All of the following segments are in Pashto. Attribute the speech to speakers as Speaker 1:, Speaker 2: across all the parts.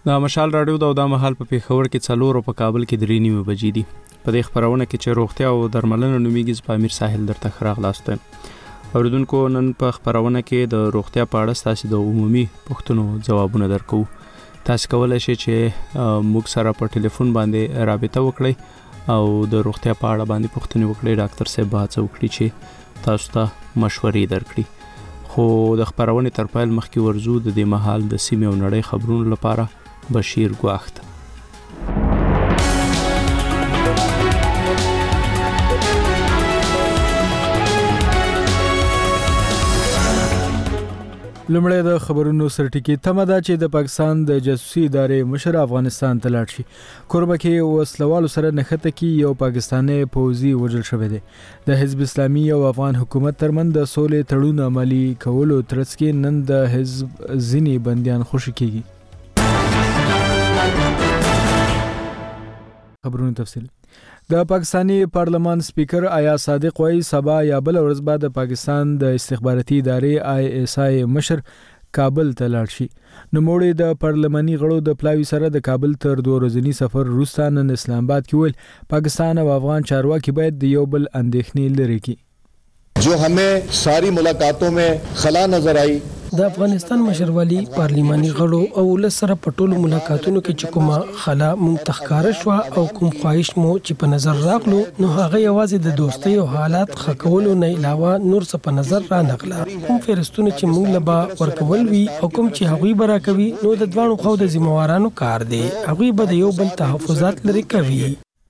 Speaker 1: د مشال رادیو د مهال په پیښور کې 4 او په کابل کې 3:30 بجې دي. په دې خبرونه کې چې روغتیا او درملنه نومیږي په امیر ساحل درته خراغلاسته. اوریدونکو نن په خبرونه کې د روغتیا په اړه تاسو د عمومي پوښتنو ځوابونه درکو. تاسو کولای شئ چې موږ سره په ټلیفون باندې رابطه وکړئ او د روغتیا په اړه باندې پوښتنې وکړئ. ډاکټر صاحب هڅه وکړي چې تاسو ته مشورې درکړي. خو د خبرونه تر پیل مخکې ورزو د دې مهال د سیمې او نړۍ خبرونو لپاره بشیر ګواخت.
Speaker 2: لمړی د خبرونو سرټکی تمه ده چې د پاکستان د جاسوسي ادارې مشر افغانستان ته لاړ شي. کوربه کې وسلوالو سره نښته کې یو پاکستاني پوځي وژل شوی دی. د حزب اسلامي او افغان حکومت ترمن د سولې تړون عملي کولو ترڅ کې نن د حزب ځینی بنديان خوشی کیږي. خبرونه تفصیل. د پاکستانی پارلمان سپیکر آیا صادق وایي سبا یا بل ورځ بعد د پاکستان د استخباراتي ادارې ISI مشر کابل ته لاړ شي. نوموړي د پارلماني غړو د پلاوي سره د کابل تر 2 ورځني سفر وروسته نن اسلام آباد کې ویل پاکستان او افغان چارواکي باید د یو بل اندېښنې لري کړي.
Speaker 3: जो हमें सारी मुलाकातों में खला नजर आई
Speaker 4: د افغانستان مشروالی پارلیماني غړو او ولس سره په ټولو ملاقاتونو کې چې کومه خلا مونږ تخکاره شو او کوم خواهش مو چې په نظر راغلو نو هغه یوازې د دوستۍ او حالات خکولو نه علاوه نور څه په نظر را نغله. کوم فیرستونه چې مونږ لبا ورکول وی او کوم چې هغوی برا کوي نو د دوانو خو د ذمہوارانو کار دی. هغوی به د یو بل تحفظات لري کوي.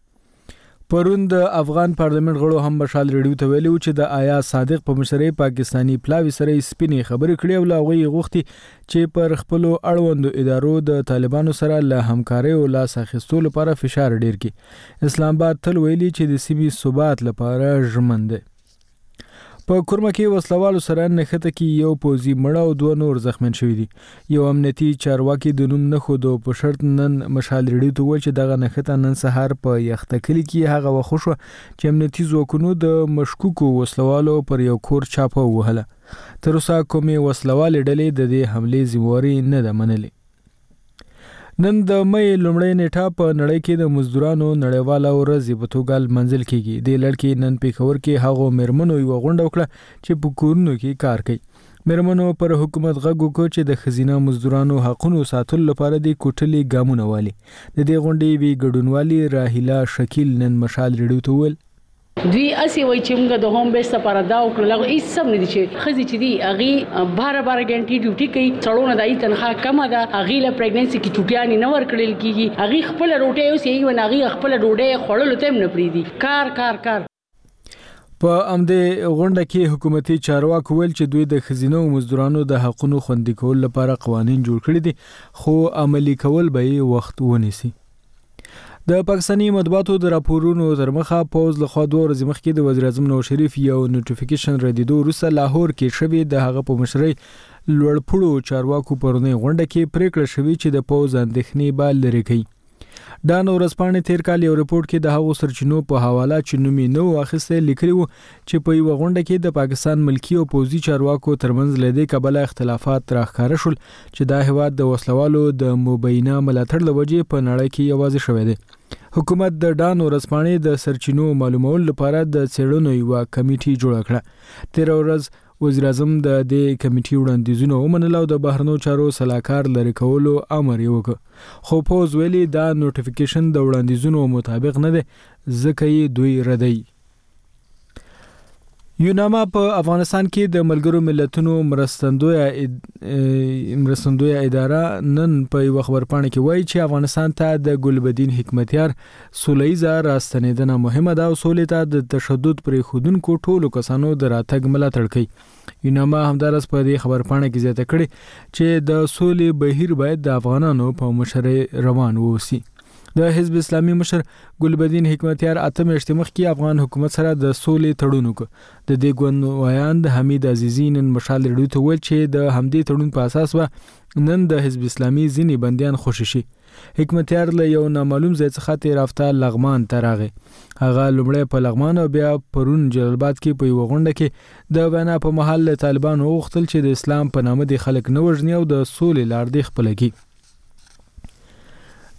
Speaker 2: پرون د افغان پارلیمنت غړو هم مشال ریډیو ته ویلي چې د آیا صادق په مشرۍ پاکستانی پلاوی سره سپینې خبرې کړې او لاغوي غوښتي چې پر خپل اړوندو ادارو د طالبانو سره له همکارۍ او لاس اخیستو لپاره فشار ډیر کړي. اسلام آباد تل ویلي چې د سیمې ثبات لپاره ژمن دی. په کورمه کې وسلوالو سره نښته کې یو پوځي مړ او 2 نور زخمیان شوي دي. یو امنیتي چارواکي د نوم نه خودو په شرط نن مشال ریډیو ته وویل چې دغه نښته نن سهار په یختکلي کې هغه وخت شوه چې امنیتي ځواکونو د مشکوکو وسلوالو پر یو کور چاپه ووهله. تر اوسه کومې وسلوالې ډلې د دې حملې ذمہواري نه ده منلې. نن د مې لومړۍ نیټه په نړۍ کې د مزدورانو نړیواله ورځ په توګه منځل کیږي. د لړکې نن پیښور کې هغو مېرمنو یو غونډه وکړه چې په کورونو کې کار کوي. مېرمنو پر حکومت غږ وکړ چې د ښځینه مزدورانو حقونو ساتلو لپاره د کوټلې ګامونه والي. د دې غونډې وی ګډونوالي راهیلا شکیل نن مشال ریډیو ته ویل
Speaker 5: دوی اسی وای چې موږ د هوم بیس لپاره دا وکړل هغه هیڅ سم نه دي چې خزي چې دی اغي 12 غنټې ډیوټي کوي څړونه دای تنخواه کم ده اغي له پریګننسي کې چټیانی نه ورکړل کیږي اغي خپل روټي اوس یې وناغي خپل ډوډۍ خړل ته نه پریدي کار په
Speaker 2: امده غونډه کې حکومتي چارواکي ویل چې دوی د خزینو مزدورانو د حقوقو خوندي کول لپاره قوانين جوړ کړي دي خو عملی کول به وخت ونیسي. د پاکستاني مطبوعاتو د راپورونو ترمخه پوز له خوا 2 ورځې مخکې د وزیر اعظم نواز شریف یو نوټیفیکیشن ردیدو وروسته لاهور کې شوی د هغه په مشرۍ لوړپوړو چارواکو پرونی غونډه کې پریکړه شوې چې د پوز اندېښنې به لرې کړي. دا ورځپاڼې تیر کال یو رپورت کې د هغو سرچینو په حواله چې نومي نو اخیسته لیکلي وو چې په یو غونډه کې د پاکستان ملکی او پوځي چارواکو ترمنځ لدې کبله اختلافات راښکاره شول چې دا هیواد د وسلوالو د مبینه ملاتړ لوجې په نړۍ کې یوازې شوی دی. حکومت د ډان ورځپاڼې د سرچینو معلومولو لپاره د څېړنو یو کمیټه جوړ کړه. تیر ورځ وزیر اعظم د دې کمیټې وړاندیزونه ومنل او د بهرنیو چارو سلاکار لري کولو امر یې وکړ. خو پوز ویلي دا نوټیفیکیشن د وړاندیزونو مطابق نه دی ځکه یې دوی ردی. یوناما په افغانستان کې د ملګرو ملتونو مرستندویه اداره نن په یو خبرپاڼه کې وایي چې افغانستان ته د ګلبدین حکمتیار سوله‌ییزه راستنیدنه مهمه ده او سولې ته د تشدد پرې خودونکو ټولو کسانو د راتګ ملاتړ کوي. یوناما همدارس په دې خبرپاڼه کې زیاته کړې چې د سولې بهیر باید د افغانانو په مشرۍ روان ووسی. د حزب اسلامي مشر ګلبدین حکمتیار 8 میاشتې مخکې افغان حکومت سره د سولې تړون وکړ. د دې ګوندوایان حمید عزیزی نن مشال ریډیو ته ویل چې د همدې تړون په اساس به نن د حزب اسلامي ځینی بندیان خوشی شي. حکمتیار له یو نامعلوم ځای څخه تیر هفته لغمان ته راغی. هغه لومړی په لغمان او بیا پرون جلال آباد کې په یو غونډه کې د وینا په محل طالبانو وغوښتل چې د اسلام په نامه د خلک نه وژني او د سولې لار دی خپل کړي.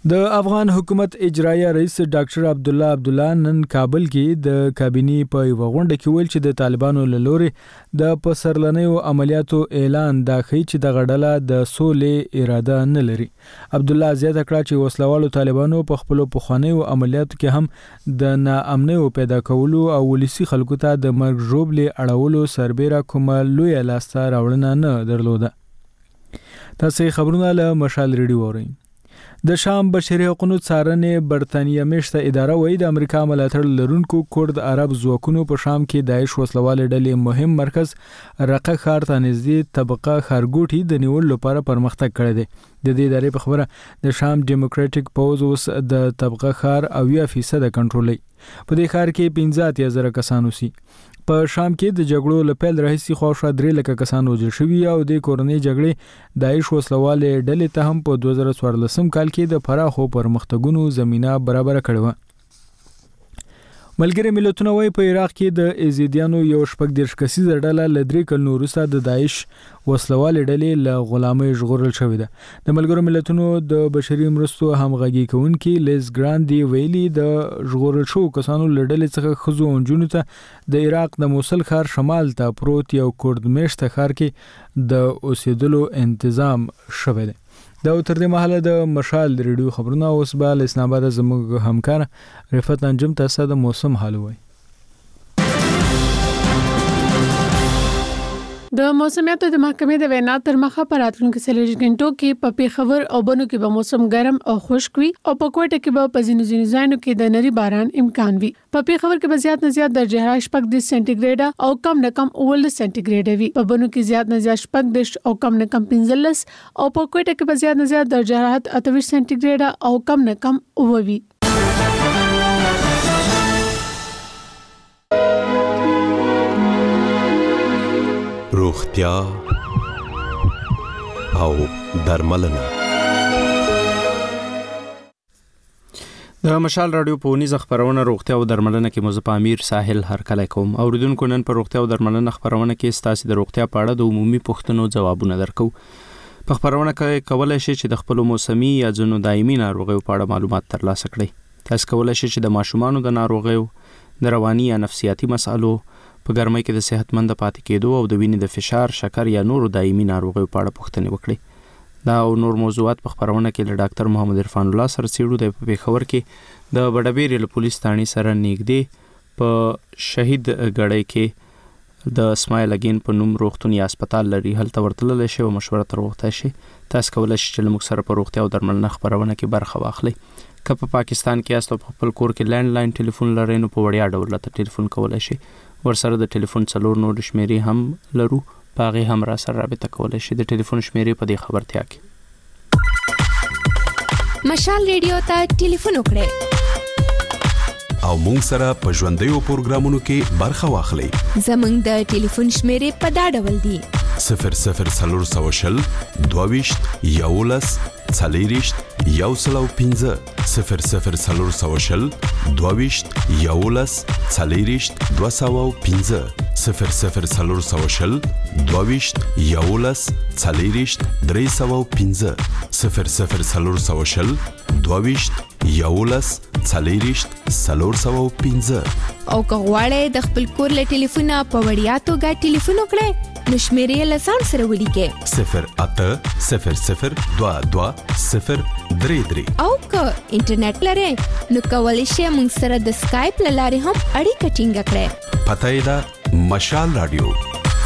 Speaker 2: د افغان حکومت اجرایه رئیس ډاکټر عبدالله نن کابل کې د کابینی په یو غونډه کې ویل چې د طالبانو له لوري د پسرلنیو عملیاتو اعلان دا ښیي چې د غډله د سولې اراده نه لري. عبدالله زیاته کړه چې وسلوالو طالبانو په خپل پخوانیو عملیاتو کې هم د ناامنیو پیدا کولو او ولسی خلکو ته د مرګ ژوبلې اړولو سربېره کومه لویه لاسته راوړنه نه درلوده. تاسو خبرونه له مشال ریډیو اورئ. د شام بشري حقوقو څارنې برتانیې مشته اداره وایي د امریکا ملاتړ لرونکو کورد عرب ځواکونو په شام کې داعش وسلوال ډلې مهم مرکز رقه ښار ته نږدې طبقه ښارګوټي د نیولو لپاره پرمختګ کړی دی. د دې ادارې په خبره د شام ډیموکراټیک پوز اوس د طبقه ښار 80% کنټرولوي. په دې ښار کې 15,000 کسان اوسي. په شام کې د جګړو له پیل راهیسې خواوشا 3 لک کسان وژل شوي او د کورنۍ جګړې داعش وسلوال ډلې ته هم په 2014 کال کې د پراخو پرمختګونو زمينه برابر کړې و. ملګری ملتونه وايي په عراق کې د ایزیدیانو یو شپږ دیرش کسیزه ډله ل 3 کلونو وروسته د داعش وسلوال ډلې له غلامۍ ژغورل شوې ده. د ملګرو ملتونو د بشري مرستو همغږي کوونکي لیز ګراندي ویلي د ژغورل شو کسانو له ډلې څخه خزو او نجونو ته د عراق د موصل ښار شمال ته پروت یو کورد میشته ښار کې د اوسېدلو تنظیم شوی دی. دا تر دې مهاله د مشال ریډیو خبرونه اوس به له اسلام آباد زموږ همکار رفعت انجم تاسو د موسم حال وایي.
Speaker 6: د موسمیاتو د محکمې د وینا تر مخه په راتلونکو 40 غنټو کې په پیښور او بنو کې به موسم ګرم او خشک وي او په کوټه کې به په ځینو ځایونو کې د نری باران امکان وي. په پیښور کې به زیات نه زیات درجه حرارت 15 سانتیګریډ او کم نه کم 18 سانتیګریډ وي. په بنو کې زیات نه زیات 15 او کم نه کم 15 او په کوټه کې به زیات نه زیات درجه حرارت 28 سانتیګریډ او کم نه کم 9 وي.
Speaker 7: روغتیا او درملنه.
Speaker 1: د مشال رادیو په ونیزه خبرونه روغتیا او درملنه کې مزه امیر ساحل هرکلی کوم. اوریدونکو نن په روغتیا او درملنه خبرونه کې ستاسو د روغتیا په اړه د عمومي پوښتنو ځوابونه درکو. په خبرونه کې کولای شئ چې د خپل موسمي یا ځینو دایمي ناروغیو په اړه معلومات ترلاسه کړئ. تاسو کولای شئ چې د ماشومانو د ناروغیو، د رواني یا نفسیاتي مسالو، په ګرمۍ کې د صحتمند پاتې کېدو او د وینې د فشار، شکر یا نورو دایمي ناروغیو په اړه پوښتنې وکړئ. دا او نور موضوعات په خبرونه کې له ډاکټر محمد عرفان الله سره څېړو. د پیښور کې د بډبېرې له پولیس تاڼي سره نږدې په شهید ګړۍ کې د اسماعیل اگین په نوم روغتون یا هسپتال لري. هلته ورتللی شئ او مشوره تر وغوښتی شئ. تاسو کولی شئ چې له موږ سره په روغتیا او درملنه خبرونه کې برخه واخلئ. که په پاکستان کې یاست او په خپل کور کې لینډ لاین ټلیفون لرئ نو په وړیا ډول راته ټلیفون کولی شئ. ورسره د ټلیفون 4 نور شمیرې هم لرو، په هغې هم را سره رابطه کولی شئ. د ټلیفون شمیرې په دې خبرتیا کې.
Speaker 8: مشال ریډیو ته ټلیفون وکړئ
Speaker 7: او مونږ سره په ژوندیو پروګرامونو کې برخه واخلئ.
Speaker 8: زموږ د ټلیفون شمیرې په دا ډول دي: 00420 22 11 40 105 00420 22 11 40 205 00420 22 11 40 305 00420 22 11 40 305. او که غواړئ د خپل کور له ټلیفونه په وړیا توګه ټلیفون وکړئ نو شمیرې له ځان سره ولیکئ
Speaker 7: 0800 22 033.
Speaker 8: او که انټرنیټ لرئ نو کولی شئ موږ سره د سکایپ له لارې هم اړیکه ټینګه کړئ.
Speaker 7: پته یې ده مشال رادیو.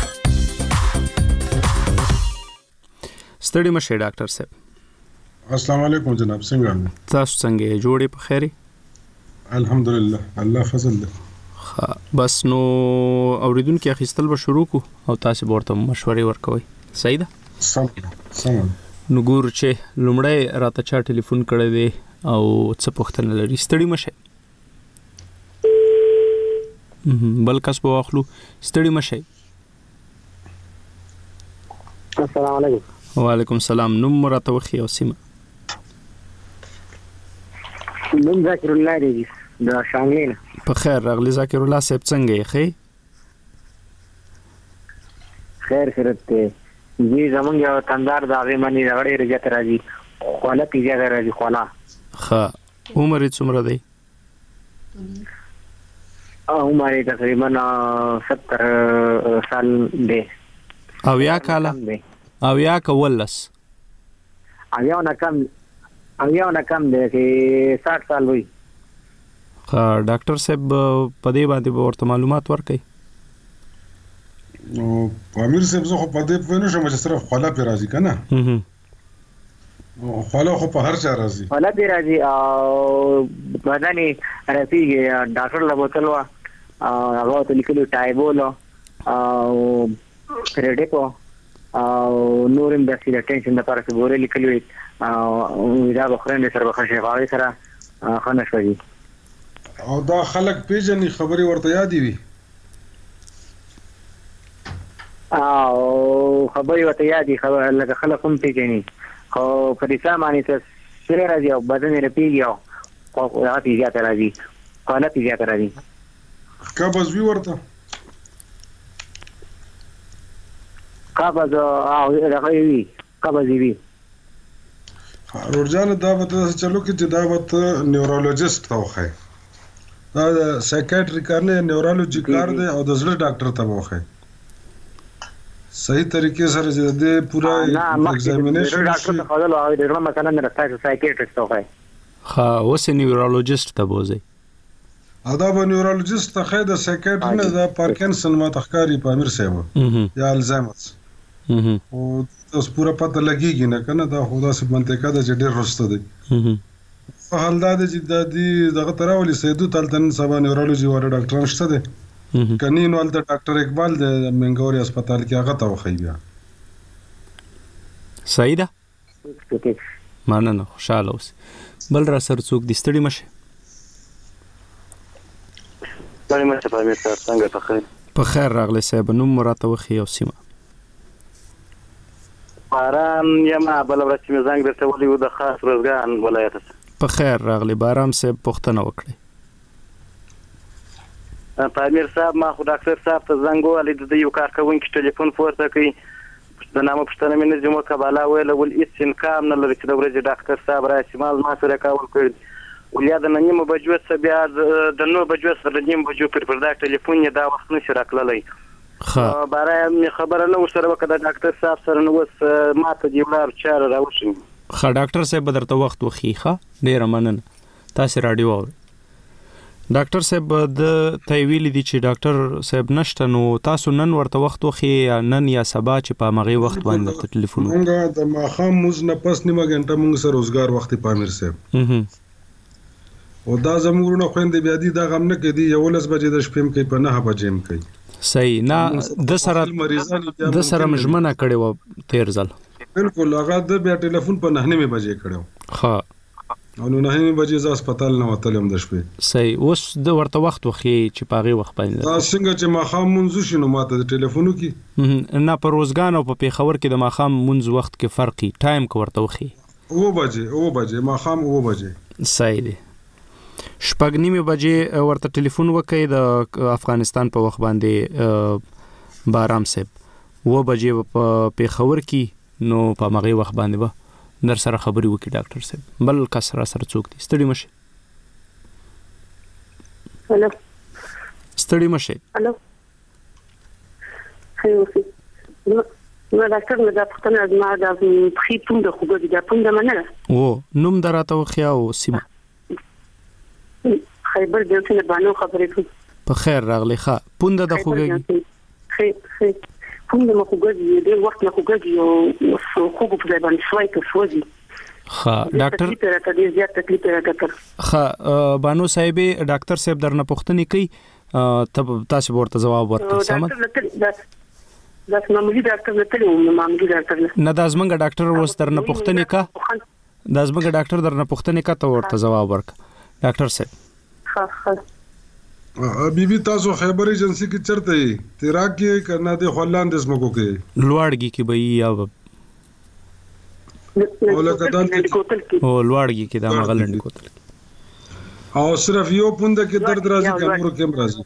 Speaker 1: ستړي مشه ډاکټر صاحب.
Speaker 9: السلام علیکم جناب، څنګه
Speaker 1: تاسو څنګه جوړې په خیري؟
Speaker 9: الحمدلله، الله فضل ده.
Speaker 1: بس نو اوریدونکو اخیستل به شروع کو او تاسو ورته مشورې ورکوي. صحیح ده؟
Speaker 9: سم.
Speaker 1: نو ګور چې لومړی راته چا ټلیفون کړی دی او څه پوښتنه لري. ستړي مشه. بل کس به واخلو. ستړي مشه.
Speaker 10: السلام علیکم.
Speaker 1: وعلیکم السلام. نوم راته وخی او سیمه.
Speaker 10: نوم ذکر الله دی د شانګلین.
Speaker 1: په خیر راغلی ذکر الله صاحب، څنګه یې؟
Speaker 10: خیر ته زی زمونږ یو تندار د هغې منی رغړې رجت راځي، خواله پیزا راځي، خواله
Speaker 1: ښه عمر یې څومره دی؟
Speaker 10: عمر یې تقریبا 70 سال دی.
Speaker 1: او یا کاله او یا کولس
Speaker 10: او یا نه کم دی چې 60 سال وي.
Speaker 1: ښه ډاکټر صاحب په دې باندې ورته معلومات ورکړئ.
Speaker 9: نو امیر صاحب زه خو په دې پوه نه شم چې صرف خلا پې راځي که نه؟ خلا خو په هر چا راځي.
Speaker 10: خلا پې راځي او بدن یې رسېږي. ډاکټر له بوتل وه هغه ورته لیکلي ټایبول او ریډیپو او نور هم داسې د ټینشن دپاره چې ګورې لیکلي وي او دا به خورندې سره به ښه شي. هغې سره ښه نه شوي.
Speaker 9: او دا خلک پېژني خبرې ورته یادې وي
Speaker 10: او خبرې ورته یادې لکه خلک هم پېژني خو په دې سا باندې څه سره راځي او بدن یې رپېږي او هغه پې زیاته راځي حالت یې زیاته راځي.
Speaker 9: قبض وي ورته؟
Speaker 10: قبض او دغه یې وي قبض یې وي.
Speaker 9: روړجانه دا به ته داسې چلو کې چې دا به ته نیورولوجست ته وښایې. دا د سایکیاټري کار نه نیورولوجي کار دی او د زړه ډاکټر ته به وښایې صحیح طریقې سره چې د دې پوره ایگزامینیشن
Speaker 10: ډاکټر ته خدای له هغه ډېر مثلا نه راځي سایکیاټریست ته وښایې.
Speaker 1: ښه اوس نیورولوجست ته بوځئ.
Speaker 9: دا به نیورولوجست ته ښایي د سایکیاټري نه د پارکنسن ماته ښکاري په امیر صاحب یا الزایمرز او اوس پوره پته لګېږي نه که نه دا خو داسې منطقه ده چې ډېر وروسته دی. په حال دا دی چې دا دې دغه ته راولي سیدو ته هلته نن سبا نیورولوجي والا ډاکټران شته دی که نه نو هلته ډاکټر اقبال دی منګوري هسپتال کې هغه ته وښایي بیا.
Speaker 1: صحیح ده مننه خوشحاله اوسئ. بل را سره څوک دي؟ ستړي مه شئ. په خیر راغلی صاحب. نوم مو راته وښیئ او سیمه.
Speaker 11: باران یم بله ورځ چې مې زنګ درته ولی و د خاص روزګان ولایت څخه.
Speaker 1: په خیر راغلی بارام صاحب پوښتنه وکړئ.
Speaker 11: په امیر صاحب ما خو ډاکټر صاحب ته زنګ ووهلی د یو کارکوونکي ټلیفون پورته کوي د نامه پوښتنه مې نه جمعه کباله ویله ول هېڅ امکان نه لري چې د ورځې ډاکټر صاحب راشي. ما زما سره کول کړي ول یا د نیمو بجو څخه بیا د 9 بجو څخه د نیم بجو پر دا ټلیفون یې دا وخت نشي راتللی. باره مې خبره نه ورسره وکړه د ډاکټر صاحب سره نو اوس ما ته دې ولاړ چاره راوښي.
Speaker 1: ښه ډاکټر صاحب به درته وخت وښیي. ښه ډېره مننه. تاسې راډیو اورئ. ډاکټر صاحب د ته یې ویلي دي چې ډاکټر صاحب نشته نو تاسو نن ورته وخت وښیئ یا نن یا سبا چې په همغې وخت باندې درته ټلیفون وکړي.
Speaker 9: مونږ د ماښام مونځ نه پس نیمه ګنټه مونږ سره روزګار وخت په امیر صاحب او دا زموږ وروڼه خویندې بیا دي دا غم نه کوي 11 بجې د شپې هم کوي په 9 بجې هم کوي.
Speaker 1: صحیح نه د سره ژمنه کړې وه تیر ځل.
Speaker 9: بالکل هغه د بیا ټلیفون په 9 بجې کړی و.
Speaker 1: ښه
Speaker 9: او نو 9 بجې زه هسپتال نه وتلی یم د شپې.
Speaker 1: صحیح اوس د ورته وخت وښیئ چې په هغې وخت باندې
Speaker 9: دا څنګه چې ماښام مونځ وشي نو ماته د ټلیفون وکړي.
Speaker 1: نه په روزګان او په پېښور کې د ماښام مونځ وخت کې فرق وي ټایم که ورته وښیئ
Speaker 9: 9 بجې ماښام 9 بجې.
Speaker 1: صحیح دی. 6:30 بجې ورته ټلیفون وکړئ د افغانستان په وخت باندې بارام صاحب 9 بجې په پېښور کې نو په همغې وخت باندې به در سره خبرې وکړي ډاکټر صاحب. بل کس را سره څوک دي؟ ستړي مه شئ. ستړي مه شئ.
Speaker 12: ډاکټر مې دا پوښتنه زما د پښې پونډه خوږه ده پونډه مننه
Speaker 1: نوم در راته وښیه او سیمه.
Speaker 12: خیبر د اوسنه باندې خبرې کوي.
Speaker 1: په خیر راغلی. ښه پونډه د خوږه
Speaker 12: پونډه مو خوږه دي ډېر وخت نه خوږه دي او خوږ په ځای باندې سوای ته سوځي.
Speaker 1: ښه ډاکټر ښه بانو صاحبې ډاکټر صاحب درنه پوښتنې کوي تاسو ورته جواب ورکړئ. سمه
Speaker 12: دا معمولی ډاکټر نه تلو معمولی ډاکټر
Speaker 1: نه دا زمونږ ډاکټر اوس درنه پوښتنې کا دا زمونږ ډاکټر درنه پوښتنې کا ته ورته جواب ورک ډاکټر صاحب.
Speaker 9: بیبي تاسو خیبر ایجنسی کې چرته یې تیراک کې کرنا دي خلان د سمکو کې
Speaker 1: لوړګي کې به یا
Speaker 9: او لکه دلته
Speaker 1: او لوړګي کې دا مغلند کوتل
Speaker 9: او صرف یو پوند کې درد راځي کمر کې راځي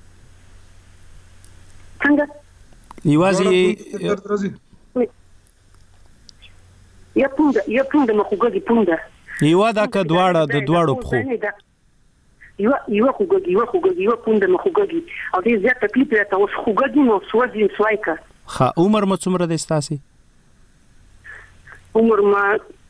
Speaker 12: څنګه
Speaker 1: یوازې
Speaker 12: یا پوند مخوګي پوند
Speaker 1: یو دا که دواړه د دواړو پخو
Speaker 12: یو خوګي پوند مخ خوګي او دې زیات تکلیف راته اوس خوګي نو سوځي سوایکا
Speaker 1: ها عمر مو څومره دی ستاسو
Speaker 12: عمر ما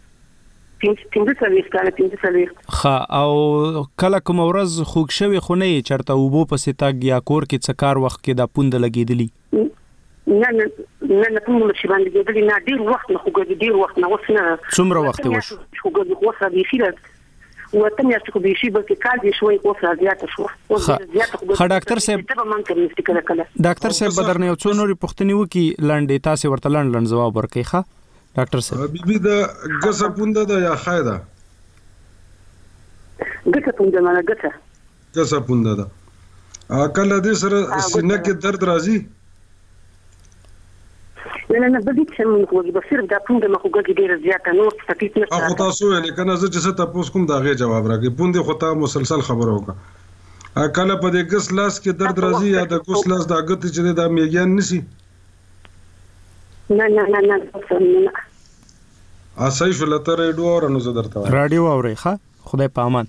Speaker 12: 15 کاله
Speaker 1: ها او کله کوم ورځ خوګ شوی خو نه چرته وبو پسې تاګ یا کور کې څکار وخت کې دا پوند لګیدلی
Speaker 12: نه کوم شي باندې کېدلی نه ډیر وخت نه خوګي ډیر وخت نه اوس نه
Speaker 1: څومره وخت وشو
Speaker 12: خوګي اوس را دي خیرت وته مې چې کوم شي بلکې کال دي شوي اوس را زیات شو
Speaker 1: ها ډاکټر صاحب ډاکټر صاحب بدرنه یو څو نوري پښتني وکي لاندې تاسو ورته لاند جواب ورکړي ښه ډاکټر صاحب
Speaker 9: بیبي دا ګسه پونده ده یا خایده
Speaker 12: ګسه پونده نه
Speaker 9: ګسه پونده ده کله دې سره سینه کې درد راځي
Speaker 12: نه بدی چې موږ کوی به صرف دا پونده مخ وګړي ډیر زیاته نور تکلیف نه
Speaker 9: او تاسو یې کنه زه چې تاسو کوم دا غي جواب راکې پونده خو ته مسلسل خبره وکړه کله په دې ګس لاس کې درد راځي یا د ګس لاس دا غت چې دا میګان نسی
Speaker 12: نه
Speaker 9: صحیح شو لته رادیو اورنو زه درته
Speaker 1: رادیو اوري ښه خدای پامان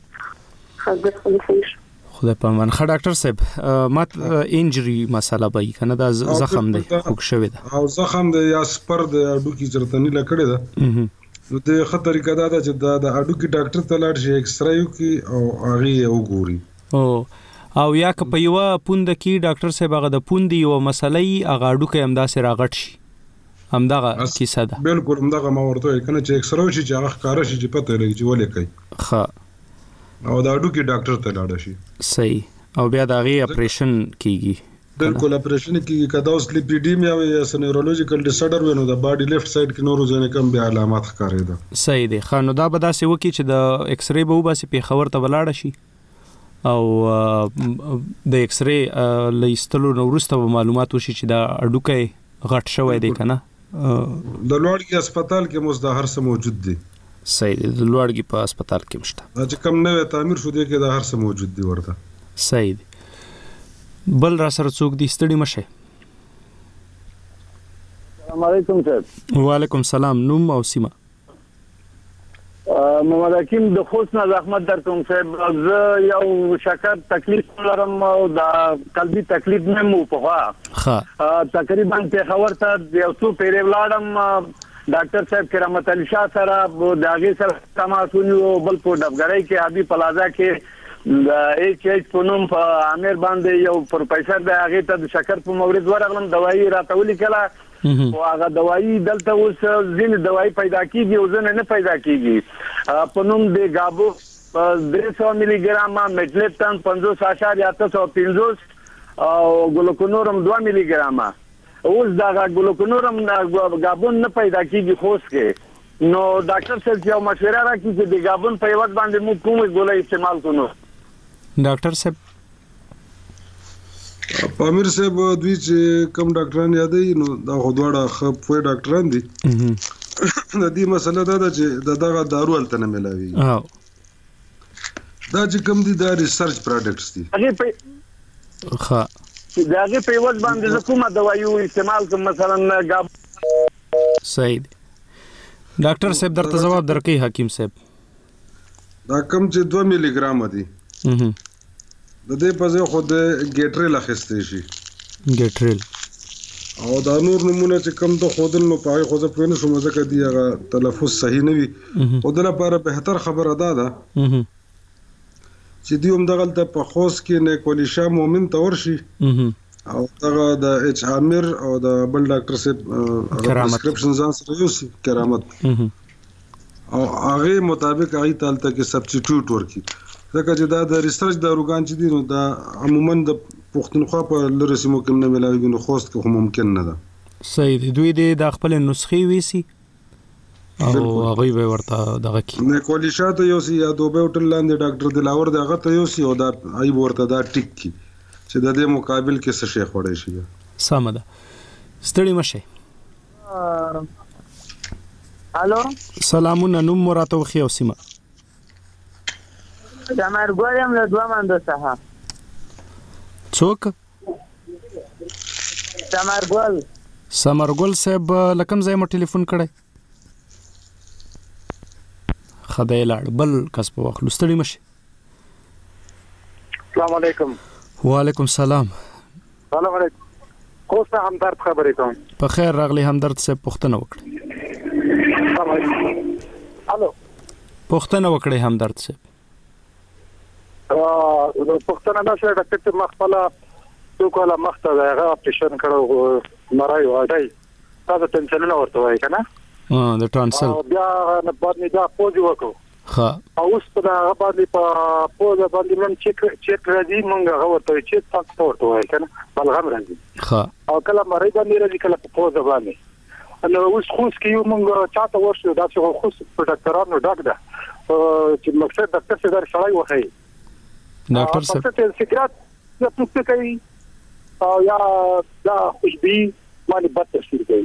Speaker 1: خدای پامان ښه ډاکټر صاحب مات انجری مساله به کنه دا زخم دی خوښ شوی دا
Speaker 9: او زخم دی یا سپر دی اډو کی چرته نه لکړی دا نو د خطر کدا دا چې دا اډو کی ډاکټر ته لاړ شي ایکس رای کی او هغه وګوري
Speaker 1: او یا که په یو پوند کې ډاکټر صاحب هغه د پوند یو مسلې هغه اډو کې همداسې راغټ شي همدغه کیسه ده
Speaker 9: بالکل همدغه ما ورته کنه چې ایکس رای شي چې هغه ښکارا شي چې پته لګي چې ولې کوي
Speaker 1: ښه
Speaker 9: او دا اډو کې ډاکټر ته لاړ شي
Speaker 1: صحیح او بیا دا غي اپریشن کیږي
Speaker 9: بالکل اپریشن کیږي کدا اوس لیپیډیمیا یا سنیورولوژیکل ډیس آرډر ونه دا باډي لیفت ساید کې نورو ځنه کم بیا علامات ښکاري ده
Speaker 1: صحیح دی خانو دا به داسې وکی چې د ایکس ری به وباسي په خبر ته ولاړ شي او د ایکس ری لیستلو نو ورسته معلومات وشي چې دا اډوکې غټ شوی دی کنه
Speaker 9: د لوړګي هسپتال کې مو د هر څه موجود دي
Speaker 1: صحیح دی د لوړګي په هسپتال کې مشته
Speaker 9: چې کم نوې تعمیر شو دی کې د هر څه موجود دي ورته
Speaker 1: صحیح دی بل را سره څوک دي ستړي مشه
Speaker 13: السلام علیکم صاحب
Speaker 1: وعلیکم سلام نوم او سیمه
Speaker 13: محمد حکیم د خوشنا زحمت درکوم صاحب زه یو شکر تکلیف لرم او دا قلبي تکلیف نه مو په
Speaker 1: ها
Speaker 13: تقریبا په خبر ته یو څو پیری ولاړم ډاکټر صاحب کرامت علي شاه سره د هغه سره تماسونی او بل په ډبګړی کې ابي پلازا کې د ایچ پونم په امیر باندې یو پروفیسور د هغه ته د شکر په مورید ورغلم دوايي راتولې کله او هغه دوايي دلته اوس ځین دوايي پیدا کیږي او ځین نه پیدا کیږي پونم د غابو 300 ملي ګرام میټلیټن 50.850 او ګلوکونورم 2 ملي ګرام اوس دا ګلوکونورم غابون نه پیدا کیږي خوش کې نو ډاکټر صاحب یو مشوره راکړي چې د غابون په وخت باندې موږ کومه ګولې استعمال کړو
Speaker 1: ډاکټر صاحب
Speaker 9: پامیر صاحب دوی چې کوم ډاکټران یادې نو دا غوډه خپوي ډاکټران دي د دې مسله دا چې دغه دارو الته نه ملاوي دا چې کوم دي دا ریسرچ پروډکټس دي
Speaker 13: هغه په داغه په وخت باندې کومه دوايو استعمال کوم مثلا غاب
Speaker 1: صحیح ډاکټر صاحب درته جواب درکې حکیم صاحب
Speaker 9: دا کم چې 2 ملي ګرام دي د دې په ځای خو د ګیټریل اخیستې شي
Speaker 1: ګیټریل
Speaker 9: او دا نور نمونه چې کم د خودن نو پای خو ځ په نو شو مزه کدي هغه تلفظ صحیح نه وي او د لپاره بهتر خبره ده چې دی هم دغه په خوست کې نه کولیشا مومن تور شي او دغه د ایچ عامر او د بل ډاکټر سره پرسکرپشن ځان سره یو سي کرامت او هغه مطابق هغه تالته کې سبسټیټیوټ ورکی ځکه چې دا د ریسرچ داروګان چې دي نو دا عموما د پښتونخوا په لرسمو کې نه ملایږي نو خوست کې ممکن نه ده
Speaker 1: صحیح دی دوی د خپل نسخې ویسي او هغه به ورته دغه کې
Speaker 9: نه کولیشا ته یو سي یا دوبه هوټل لاندې ډاکټر دلاور دغه ته یو سي او دا ای ورته دا ټیک کی چې د دې مقابل کې څه شي خوړې شي
Speaker 1: سم ده ستړي مشه
Speaker 14: الو
Speaker 1: سلامونه نوم مراته خو سیمه
Speaker 14: سمرګل یم له دوه مند څخه
Speaker 1: څوک سمرګل صاحب لکم ځای مو ټلیفون کړی خدای لاړ بل کس په وخت لستړي مشه.
Speaker 15: السلام علیکم.
Speaker 1: وعلیکم السلام.
Speaker 15: سلام علیکم. خو څه همدرد خبرې کوم.
Speaker 1: په خیر راغلی همدرد صاحب پوښتنه وکړه.
Speaker 15: الو.
Speaker 1: پوښتنه وکړئ همدرد صاحب.
Speaker 15: پوښتنه دا چې ډاکټر مخفله څو کاله مخته هغه اپریشن کړو مرای وای تاسو ټنشن ورته وای کنه
Speaker 1: د ټرانسل
Speaker 15: بیا نه باندې دا پوزي وکړو
Speaker 1: ها
Speaker 15: اوس په هغه باندې په پوزه باندې من چیک راځي مونږ هغه ورته چې تاسو ورته وای کنه بلغم راځي
Speaker 1: ها
Speaker 15: او کله مرای باندې راځي کله په پوزه باندې نو اوس خوش کیو مونږ چاته ورشو دا چې خوش په ډاکټرانو ډاک ده چې مقصد ډاکټر څه در شړای وخی
Speaker 1: ډاکټر صاحب
Speaker 15: په سیکرټ څه څه کوي او یا دا خوشبي باندې بد تفسیر کوي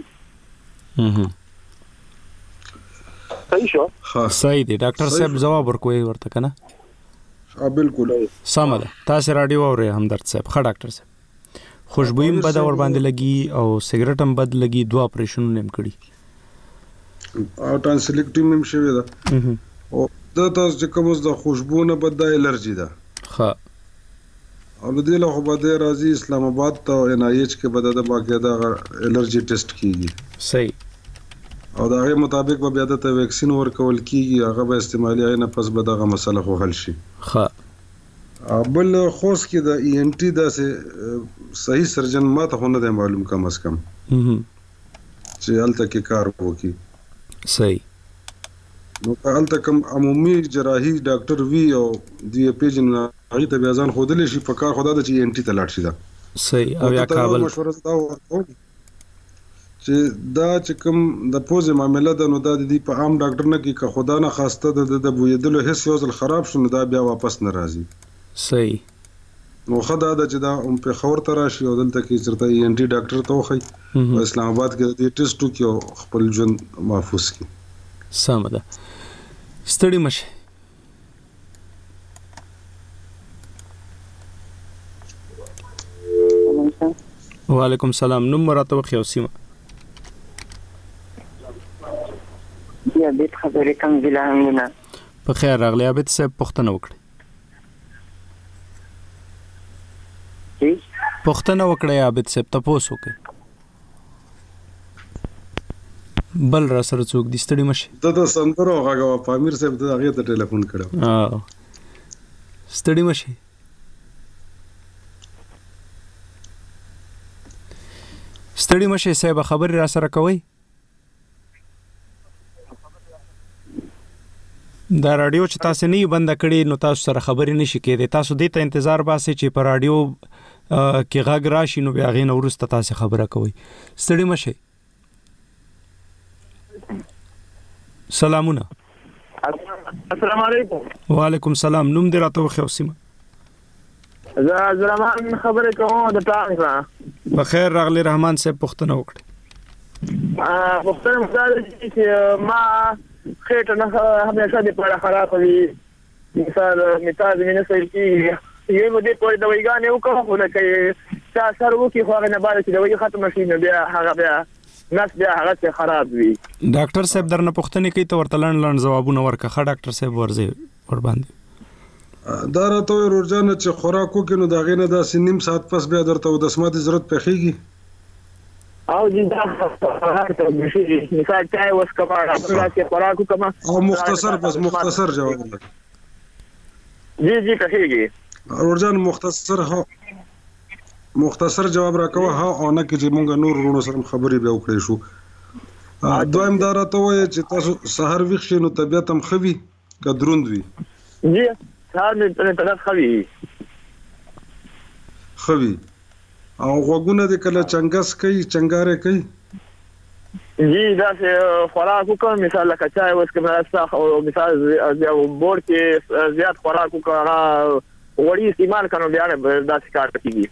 Speaker 15: صحیح شو
Speaker 1: صحیح دی ډاکټر صاحب جواب ورکوي ورته کنه
Speaker 9: بالکل
Speaker 1: سم ده تاسو رادیو اورئ همدرد صاحب ښه ډاکټر صاحب خوشبویم بد اور باندې لګي او سیګریټ هم بد لګي دوه اپریشن نیم کړی
Speaker 9: او ټرانسلیکټیم هم شوی ده او دا تاسو چې کوم د خوشبو نه بد د الرجی ده
Speaker 1: ها
Speaker 9: او د دې له خو بده راځي اسلام آباد ته ان آی ایچ کې بده د باقاعده الرجی ټیسټ کیږي
Speaker 1: صحیح
Speaker 9: او دا غي مطابق به بیا د ویکسین ورکول کیږي هغه به استعمالي نه پس به دغه مسله خو حل شي
Speaker 1: ها
Speaker 9: بل خوش کې د ای ان ټی د صحیح سرجن ماته خو نه معلوم کم از کم چې هلته کې کار وکړي
Speaker 1: صحیح
Speaker 9: نو هلته کوم عمومي جراحي ډاکټر وی او دی پیجن هغه ته بیا ځان خودلې شي په کار خدا د چې ای ان ټی ته لاړ شي دا
Speaker 1: صحیح او یا کابل
Speaker 9: مشوره دا ورکو چې دا چې کوم د پوزې معاملې د نو د دې په عام ډاکټر نه کې که خدا نه خواسته د بویدلو هیڅ یو ځل خراب شونه دا بیا واپس نه راځي
Speaker 1: صحیح
Speaker 9: نو خدا د چې دا په خبر تر راشي او دلته کې چرته ای ان ټی ډاکټر ته وخی او اسلام آباد کې د ټیسټو کې خپل ژوند محفوظ کی
Speaker 1: سم ده ستړي مشه وعلیکم السلام نوم راته وخیو سیمه
Speaker 14: بیا بیت خبرې کوم ګلانونه
Speaker 1: په خیر راغلی عابد صاحب پوښتنه وکړئ پوښتنه وکړئ عابد صاحب تاسو وکړئ بل را سره څوک دي ستړي مشه
Speaker 9: د سندرو هغه پامیر صاحب ته هغه ته ټلیفون کړو
Speaker 1: ستړي مشه ستړي مشه صاحب خبر را سره کوي دا رادیو چې تاسو نه بند کړی نو تاسو سره خبرې نشي کېدای تاسو دې ته انتظار باسي چې په رادیو کې غږ راشي نو بیا غین ورسته تاسو خبره کوي ستړي مشه سلامونه
Speaker 13: السلام علیکم
Speaker 1: وعلیکم السلام نوم دې راته وخیو سیمه
Speaker 13: زه رحمان خبرې کوم د تاسو
Speaker 1: بخیر راغلی رحمان صاحب پوښتنه وکړه
Speaker 13: پوښتنه دا چې ما خېټه نه همیشه د پاره خراب وي مثال مینه سره کې یو مده په دویګانې وکړو خو نه کوي چې سره وکي خو هغه نه باندې چې دوی ختم شي نو بیا هغه بیا نس بیا هغه خراب وي
Speaker 1: ډاکټر صاحب درنه پوښتنه کوي ته ورته لړن جوابونه ورکړه ډاکټر صاحب ورځي ور باندې
Speaker 9: دا راته ورجانه چې خوراک وکړو نو دا غینه دا نیم ساعت پس بیا درته د سمات ضرورت پخېږي
Speaker 13: او دا مثال چای وس کما چې خوراک وکما
Speaker 9: او مختصر بس مختصر جواب
Speaker 13: جی پخېږي
Speaker 9: ورجان مختصر جواب راکوه ها او نه کې چې مونږ نور ورونو سره خبرې به وکړې شو دویم دا راته وایي چې تاسو سحر ویښ شئ نو طبیعت هم ښه وي که دروند وي
Speaker 13: جی سحر مې طبیعت ښه وي
Speaker 9: او غوږونه دې کله چنګس کوي چنګارې کوي
Speaker 13: جی دا چې خوراک وکړم مثال لکه چای وڅښم او مثال بور کې زیات خوراک وکړم وړي استعمال کړم بیا نه داسې کار کوي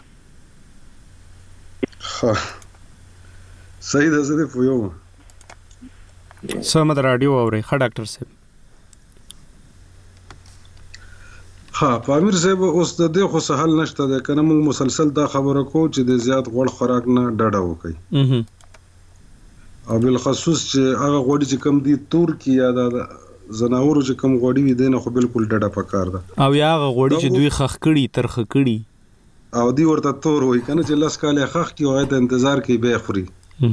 Speaker 9: صحیح ده زه په یو
Speaker 1: سمه رادیو اوري ښه ډاکټر صاحب
Speaker 9: پامیر صاحب اوس د دې خو سهل نشته ده کنه موږ مسلسل دا خبره کو چې د زیات غوړ خوراک نه ډډه وکړي او بل خصوص چې هغه غوړي چې کم دي تور کی یا د زناورو چې کوم غوړي وي دینه خو بالکل ډډه پکار ده
Speaker 1: او یا غوړي چې دوی خخ کړي ترخ کړي
Speaker 9: او دی ورته تور وای کنه چې لاس کاله خخ کی وای ته انتظار کوي به خوري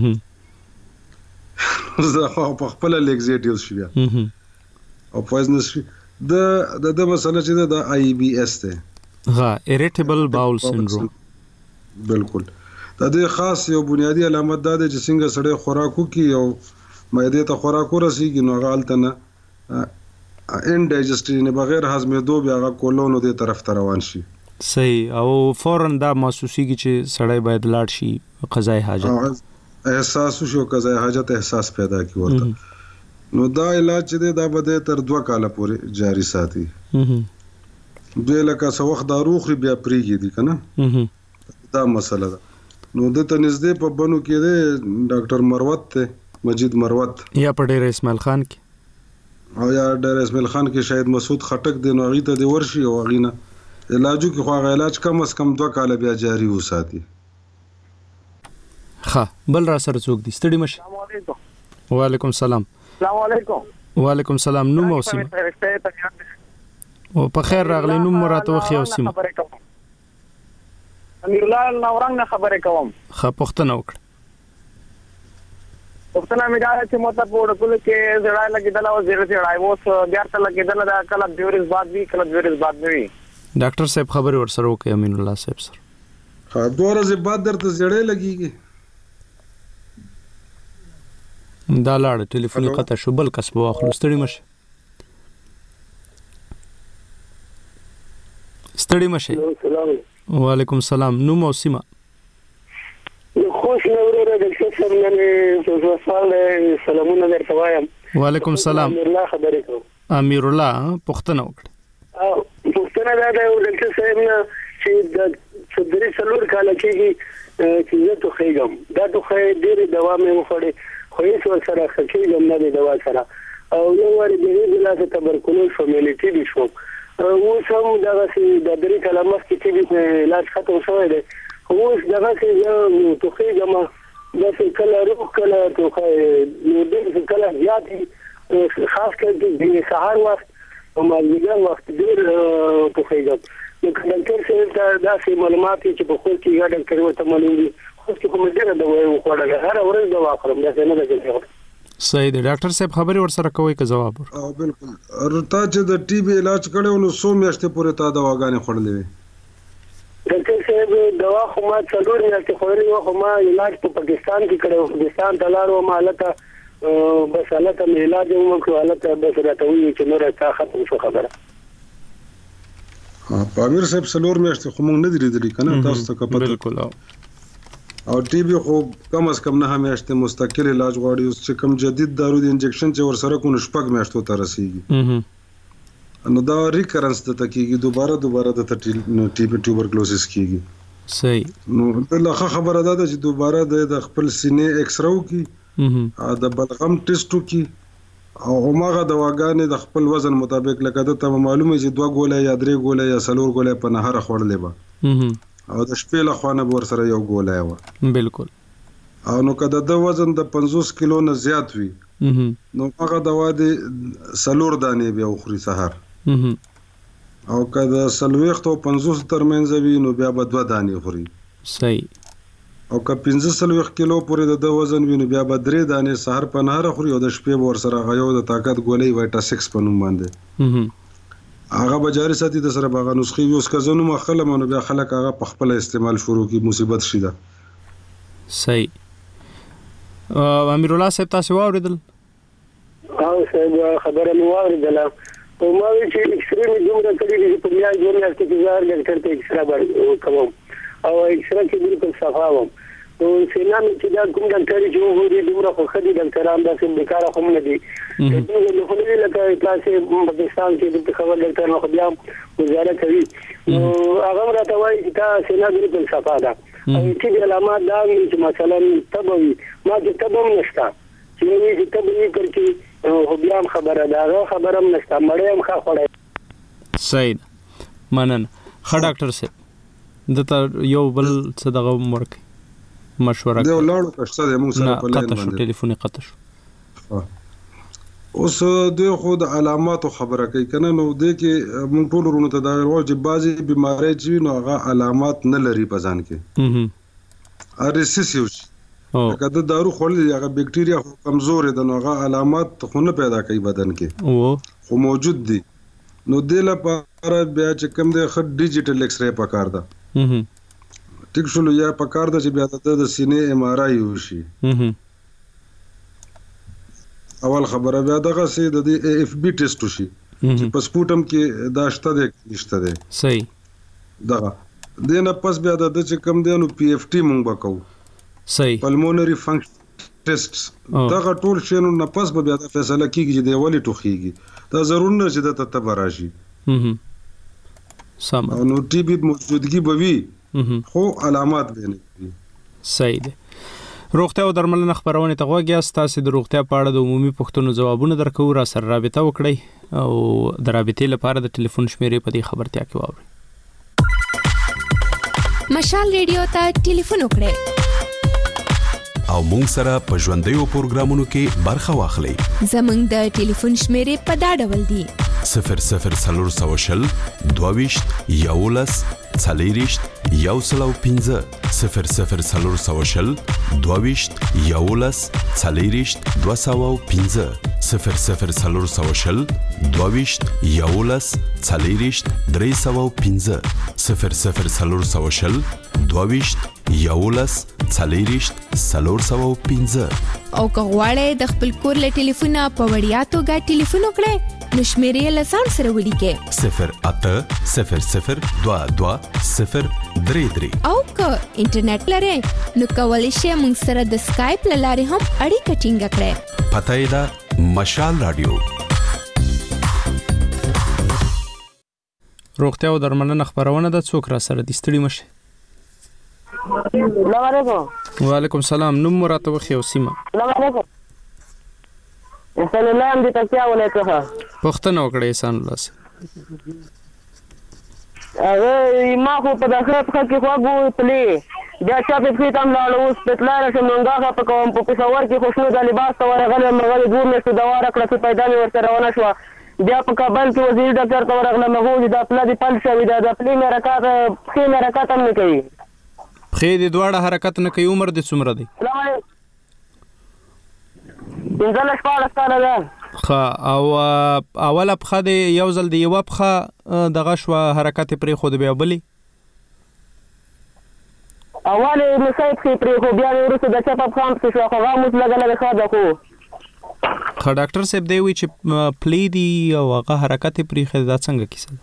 Speaker 9: زه خو په خپل لیکزیټیوز شو او پویزنس د مسله چې د آی بی اس ته
Speaker 1: irritable bowel syndrome
Speaker 9: بالکل دا د خاص یو بنیادی علامت ده چې څنګه سړی خوراکو کې یو معده ته خوراکو رسیږي نو غالته نه انډایجسټ نه بغیر هضمې دوه بیا کولونو دې طرف ته روان شي
Speaker 1: صحیح او فورن دا محسوسيږي چې سړی باید لاړ شي قضای حاجت
Speaker 9: احساس شو قضای حاجت احساس پیدا کی ورته نو دا علاج چې دا بده تر 2 کال پورې جاری ساتي دوی لکه څو وخت دا روخري بیا پریږي دي کنه دا مسله ده نو د ته نږدې په بنو کې ده ډاکټر مروت ته مجید مروت
Speaker 1: یا په ډیر اسماعیل خان کې
Speaker 9: او یا ډیر اسماعیل خان کې شاید مسعود خټک دی نو غیته دی ورشي او غینه علاجو کې خو علاج کم از کم 2 کال بیا جاری وساتي
Speaker 1: ها بل را سره څوک دي ستړي مشه
Speaker 16: السلام علیکم
Speaker 1: وعلیکم السلام
Speaker 16: السلام علیکم
Speaker 1: وعلیکم السلام نو موسم او په خیر راغلی نو مراته وخی او سیم
Speaker 16: امیر الله نورنګ نه خبرې کوم
Speaker 1: خا پښتنه وکړه
Speaker 16: پښتنه مې دا چې مو ته په ټول کې زړای لګیدل او زیره زړای وو بیا ته لګیدل دا کله دیورز بعد وی کله دیورز بعد وی
Speaker 1: ډاکټر صاحب خبرې ورسره وکي امین الله صاحب سره
Speaker 9: خا 2 ورځې بعد درته زړې لګیږي
Speaker 1: دا لاړ ټلیفون قطع شو بل کس بو اخلو ستړي مشه وعلیکم السلام نو موسیما
Speaker 17: خوش نورره د څه نه سوال سلامونه درته وایم
Speaker 1: وعلیکم السلام
Speaker 17: امیر الله خبرې کوم
Speaker 1: امیر الله پښتنه وکړه
Speaker 17: پښتنه دا د ډاکټر صاحب نه چې د صدري څلور کال کېږي چې زه ته خېږم دا ته ډېر دوا مې وخوړې خو هیڅ سره خېږم نه د دوا سره او یو وری د دې لاسه تبرکلوز فاميليټي دي شو اوس هم دغه د درې کلمات کې چې علاج ختم شوی دی اوس دغه چې توخیږم د کله روح کله توخه نو د کله زیاتې خاص کر د سهار وخت او مازدیګر وخت ډېر توخیږم نو ډاکټر صاحب دا سه معلومات چې په خو کې ډاکټر وته معلوم دي خو چې کوم ډېر د وایو خوړل هر ورځ دوا خورم دا څنګه ده
Speaker 1: صحیح دی ډاکټر صاحب خبرې ورسره کوي که جواب ور
Speaker 9: او بالکل ارتا چې د ټي بي علاج کړو نو 100 میاشتې پورې تا دواګانې خورلې وي
Speaker 17: ډاکټر صاحب دوا خو ما څلور میاشتې خورلې و خو ما علاج په پاکستان کې کړو پاکستان ته لاړو ما حالت بس حالت مې علاج وکړو حالت بس راته وی چې نور تا ختم شو خبره
Speaker 9: پامیر صاحب څلور میاشتې خو موږ نه دی لیدلې کنه تاسو ته کپته
Speaker 1: بالکل
Speaker 9: او ټي بي خو کم از کم نه میاشتې مستقل علاج غواړي اوس چې کم جدید دارو د انجکشن چې ور سره کو نشپګ میاشتو ته رسیږي نو دا ریکرنس ته کیږي دوباره د ټي بي ټوبرکلوسس کیږي
Speaker 1: صحیح
Speaker 9: نو دغه خبره ده چې دوباره د خپل سینې ایکس رو کی د بلغم ټیسټو کی او هغه دواګانې د خپل وزن مطابق لکه ته معلومه چې 2 ګولې یا 3 ګولې یا 4 ګولې په نهر خورلې به او د شپې له خوانه ور سره یو ګولای و
Speaker 1: بالکل
Speaker 9: او نو کده د وزن د 50 کیلو نه زیات وي نو هغه دوا د سلور دانې بیا خوري سحر او کده سلويخت او 50 ترمنځ وي نو بیا به 2 دانې خوري
Speaker 1: صحیح
Speaker 9: او که 15 کیلو پورې د وزن وي نو بیا به 3 دانې سحر په نهر خوري او د شپې ور سره غيو د طاقت ګولې وایټا 6 په نوم باندې هغه بجاري ساتي د سره باغ نسخې یوز کزنو مخله مونږ بیا خلک هغه په خپل استعمال شروع کی مصیبت شي ده
Speaker 1: صحیح امیر الله صاحب تاسو واوریدل
Speaker 17: او صاحب خبره مو واوریدل او ما وی چې ایکسرې مې دومره کړې چې په بیا ځوړیا کې ځار ډاکټر ته ایکسرې کوم او ایکسرې کې بالکل صفا وم او څنګه چې دا کوم ډاکټر چې وګوري دومره خو خدي ډاکټران داسې بیکاره هم نه دي نو خو دې لکه تاسو په پاکستان کې د خبر ډاکټر نو خو بیا وزارت کوي نو هغه راته وایي چې تاسو نه بالکل صفا ده او چې علامات دا چې مثلا تبوي ما چې تبم نشته چې وی چې تبوي کړي او بیا خبره ده خبره هم نشته مړې هم خاطر
Speaker 1: صحیح منن خ ډاکټر صاحب دته یو بل څه دغه مرکه مشوره
Speaker 9: دا لاړو کښته د موږ سره په لین
Speaker 1: باندې ټلیفون قطع شو
Speaker 9: اوس د خو د علاماتو خبره کوي کنه نو د کې مونږ ټول ورونو ته دا وایو چې بعضي بیماری چې نو هغه علامات نه لري په ځان کې ارسیسیو که د دارو خوړل هغه بکټیریا کمزور دي نو هغه علامات خو نه پیدا کوي بدن کې خو موجود دي نو د لپاره بیا چې کوم د خد ډیجیټل ایکس ری پکار ده ټیک شول یا پکار ده چې بیا د سینې ایم آر آی وشي اول خبره بیا دغه سي د اف بي ټیسټ وشي چې پاسپورتم کې دا شته ده نشته ده
Speaker 1: صحیح
Speaker 9: دغه دینه پس بیا د چې کم دی نو پی اف ټی مونږ وکاو
Speaker 1: صحیح
Speaker 9: پلمونری فنکشن ټیسټ دغه ټول شنو نه پس بیا د فیصله کیږي چې دی ولې ټوخیږي دا ضرور نه چې د تبر راشي
Speaker 1: سم
Speaker 9: نو ټي بي موجودګي بوي خو علامات به نه
Speaker 1: صحیح ده روغتیا او درملنه خبرونه ته غوږی تاسو د روغتیا په اړه د عمومي پوښتنو ځوابونه درکو را سره رابطه وکړئ او د رابطې لپاره د ټلیفون شمیرې په دې خبرتیا کې واورئ
Speaker 8: مشال ریډیو ته ټلیفون وکړئ
Speaker 7: او مونږ سره په ژوندیو پروګرامونو کې برخه واخلئ
Speaker 8: زمونږ د ټلیفون شمیرې په دا ډول دي
Speaker 7: 00 22 11 40 115 00 22 11 40 215 00 22 11 40 315 00 22 11 40 315
Speaker 8: او کغواړې د خپل کور له ټلیفونه په وړیا توګه ټلیفون وکړئ نو شمیرې له ځان سره ولیکئ
Speaker 7: 0800 22 033
Speaker 8: او که انټرنیټ لرئ نو کولی شئ موږ سره د سکایپ له لارې هم اړیکه ټینګه کړئ
Speaker 7: پته یې ده مشال رادیو
Speaker 1: روغتیا او درملنه خبرونه د څوک را سره د ستړي مشه
Speaker 16: السلام علیکم
Speaker 1: وعلیکم السلام نوم مراته وخی او سیمه
Speaker 16: السلام علیکم صلی الله علیه تکیا ولایته
Speaker 1: پښتنه وکړې انسان الله سي
Speaker 16: هغه ما خو په داخله کې خو غو پلی دا چې په دې تام لاړ اوس په لاره چې مونږه په کوم په پېښور کې خوشنو د لباس ته ورغله مغل دور نه څه دوا راکړه چې پیدا مې ورته روانه شو بیا په کابل کې وزیر ډاکټر ته ورغله مغول د خپل د پل شوی د خپل حرکت خې حرکت هم نه کوي
Speaker 1: خې د دواړه حرکت نه کوي عمر د څومره دی
Speaker 16: انځل شپاله ستاره ده
Speaker 1: خا او اوله بخه د یو ځل د یو بخه دغه شو حرکت پرې خود بیا بلی
Speaker 16: اوله مصیب کې پرې خو بیا ورته د چا په خام څه شو خو غاموس لګل ښه ده خو
Speaker 1: خا ډاکټر صاحب دی وی چې پلی دی او هغه حرکت پرې خې دا څنګه کیسه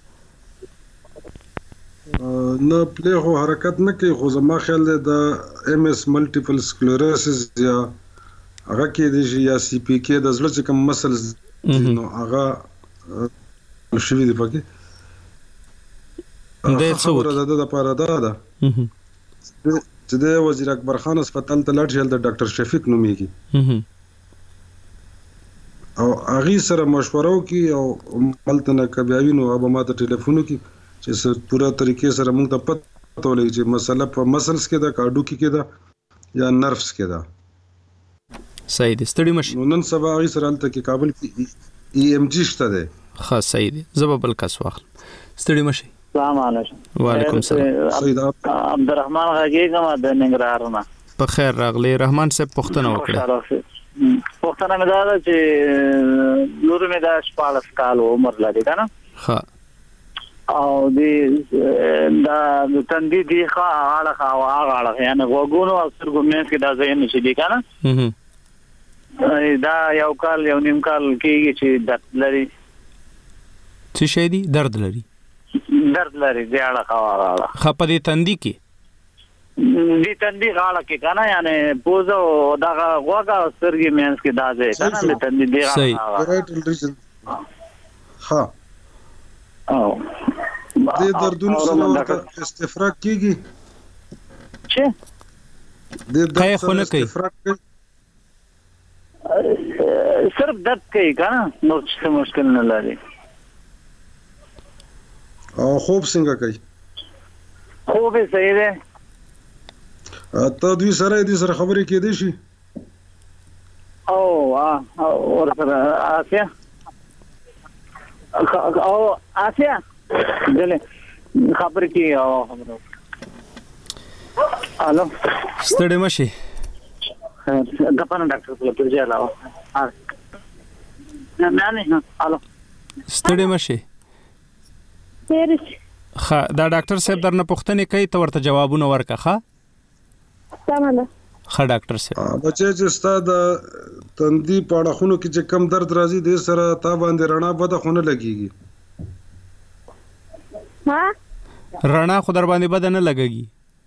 Speaker 9: نه پلی خو حرکت نه کوي خو زما خیال دی د ام اس ملټیپل سکلروسس یا هغه کې د یا سی پی کې د زړه چې کوم مسلز نو هغه شوی دی پکې د څو د لپاره ده چې د وزیر اکبر خان هسپتال ته لاړ شي د ډاکټر شفیق نوميږي او هغه سره مشوره وکي او ملتنه کبیاوی نو ابا ماته ټلیفون وکي چې پورا طریقې سره موږ ته پته ولګي چې مسله په مسلز کې ده کاډو کې ده یا نرفز کې ده
Speaker 1: صحیح دي ستړي مشه
Speaker 9: نن سبا هغه سره الته کې کابل کې ای ام جی شته ده
Speaker 1: ها صحیح دي زب بل کس واخل ستړي مشه
Speaker 18: السلام علیکم
Speaker 1: وعلیکم السلام
Speaker 9: سید
Speaker 18: عبدالرحمن غږیږم د ننګرهار نه
Speaker 1: په خیر راغلی رحمان صاحب پښتنه وکړه
Speaker 18: پښتنه مې دا چې لور مې دا 14 کال عمر لري کنه
Speaker 1: ها
Speaker 18: او دا تندې دی اړه یعنی وګونو او سترګو کې دا ځای نشي دی کنه دا یو کال یو نیم کال کېږي چې درد لري
Speaker 1: څه شي دی درد لري
Speaker 18: دی اړه
Speaker 1: خپه دي تندې کې
Speaker 18: دی تندې غاړه کې کنه یعنی پوزو دا غوګه سترګې مینس کې دا ځای کنه د تندې دی
Speaker 9: غاړه ها او د دردونو سره استفراغ کیږي
Speaker 18: چې
Speaker 9: د درد
Speaker 1: خونه کوي
Speaker 18: صرف درد کوي کنه نو څه مشکل نه لري
Speaker 9: او خوب څنګه کوي
Speaker 18: خوب یې صحیح ده.
Speaker 9: ته دوی سره خبرې کېدې شي
Speaker 18: ورته آسیا او آسیا دله خبر کی او خبرو الو
Speaker 1: ستړي مشي
Speaker 18: غپانه ډاکټر په پرځه علاوه نه الو
Speaker 1: ستړي مشي خا دا ډاکټر صاحب درنه پوښتنه کوي ته ورته جوابونه ورکړه ښه
Speaker 12: سمه
Speaker 1: خا ډاکټر صاحب
Speaker 9: بچي چې ستاد تندي پاړخونو کې چې کم درد راځي د سره تا باندې رڼا بده خونه لګيږي
Speaker 12: ها
Speaker 1: رڼا خو در باندې بده نه لګيږي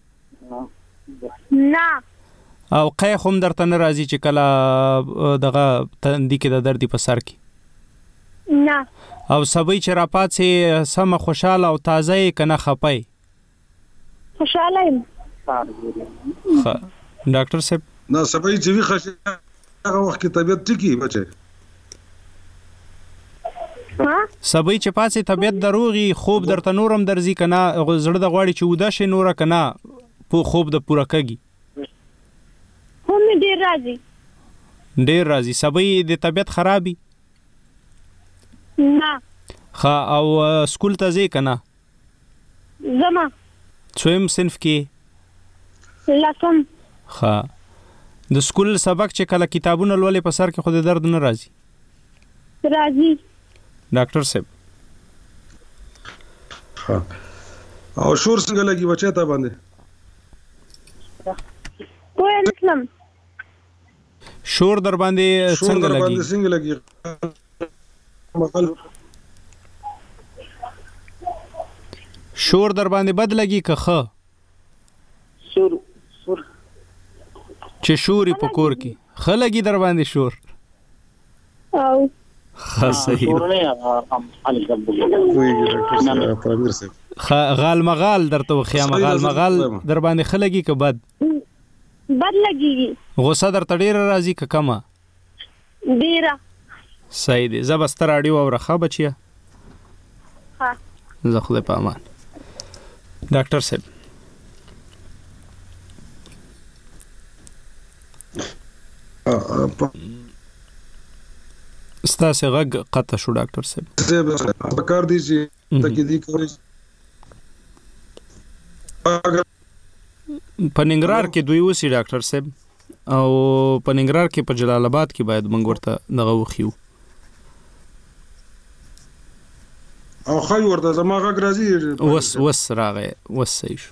Speaker 12: نه
Speaker 1: او قیخ هم درته نه راځي چې کله دغه تندي کې د دردي په سر کې
Speaker 12: نه
Speaker 1: او سبي چې راپاتې سم خوشاله او تازه کنه خپای
Speaker 12: خوشاله یم
Speaker 1: ډاکټر صاحب
Speaker 9: نه سبي چې وی خشه هغه وخت کې طبيعت ټکی بچي
Speaker 1: سبي چې پاتې طبيعت دروغي خوب درته نورم درځي کنه زړه د غواړي چې ودا شي نور کنه په خوب د پوره کږي
Speaker 12: هم ډیر
Speaker 1: راځي سبي د طبيعت خرابي
Speaker 12: نه
Speaker 1: خا او سکول ته ځې کنه
Speaker 12: زما
Speaker 1: څویم صنف کې
Speaker 12: لسم
Speaker 1: خا د سکول سبق چې کله کتابونه لولې په سر کې خو د درد نه راځي ډاکټر صاحب
Speaker 9: او شور څنګه لګي بچا ته باندې
Speaker 12: کوی نسلم
Speaker 1: شور در باندې څنګه
Speaker 9: لګي
Speaker 1: شور در باندې بد لګي که ښه
Speaker 18: شور
Speaker 1: چې شوري په کور کې ښه لګي در باندې شور
Speaker 12: او
Speaker 1: صحیح غال مغال درته خیام غال مغال در باندې ښه لګي که بد
Speaker 12: لګي
Speaker 1: غوسه درته ډیره راځي که کمه
Speaker 12: ډیره
Speaker 1: صحیح دی زبستر اړیو او رخه بچیا
Speaker 12: ها
Speaker 1: زه خدای په امان ډاکټر صاحب ستاسو غږ قطع شو ډاکټر صاحب
Speaker 9: په کار دي چې تکي دي کوي
Speaker 1: په ننګرهار کې دوی وسی ډاکټر صاحب او په ننګرهار کې په جلال آباد کې باید موږ ورته دغه وخیو
Speaker 9: او خای ورته زما غږ راځي
Speaker 1: وس راغی وس صحیح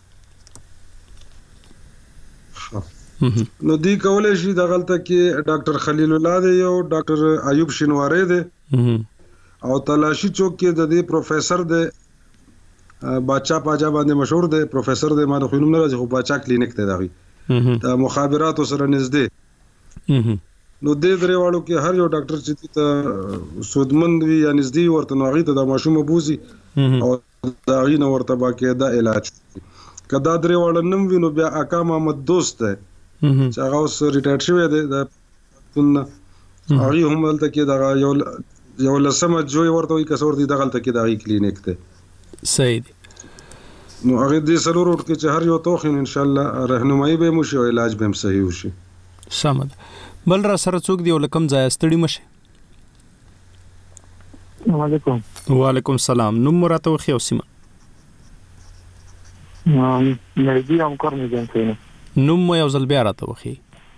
Speaker 9: نو دی کولای شي د غلطه کې ډاکټر خلیل الله دی او ډاکټر ایوب شینواری دی او تلاشی چوک کې د دې پروفیسور دی باچا پاجا باندې مشهور دی پروفیسور دی ما خو نوم نه راځي خو باچا کلینیک ته دی د مخابرات سره نږدې نو دې درېواړو کې هر یو ډاکټر چې ته سودمند وي یا نږدې ورته نوغي ته د ماشوم بوزي او دا غي نو ورته باقاعده علاج کدا درېواړو نوم وینو بیا اکا محمد دوست دی چې هغه اوس ریټایر شوی دی د هغه هم دلته کې دا یو لسمه جوړ ورته وي کسور دي دغه تل کې دا کلینیک ته
Speaker 1: صحیح دی
Speaker 9: نو هغه دې سلور ورته کې چې هر یو توخین ان شاء الله راهنمایي به مو شي او علاج به هم صحیح وشي
Speaker 1: سمد بل را سره څوک دی ولکم ځای ستړي مشه وعلیکم السلام نوم مراته وخی او سیمه
Speaker 19: مهدی هم کار میگم سینه
Speaker 1: نوم مو یو ځل بیا راته وخی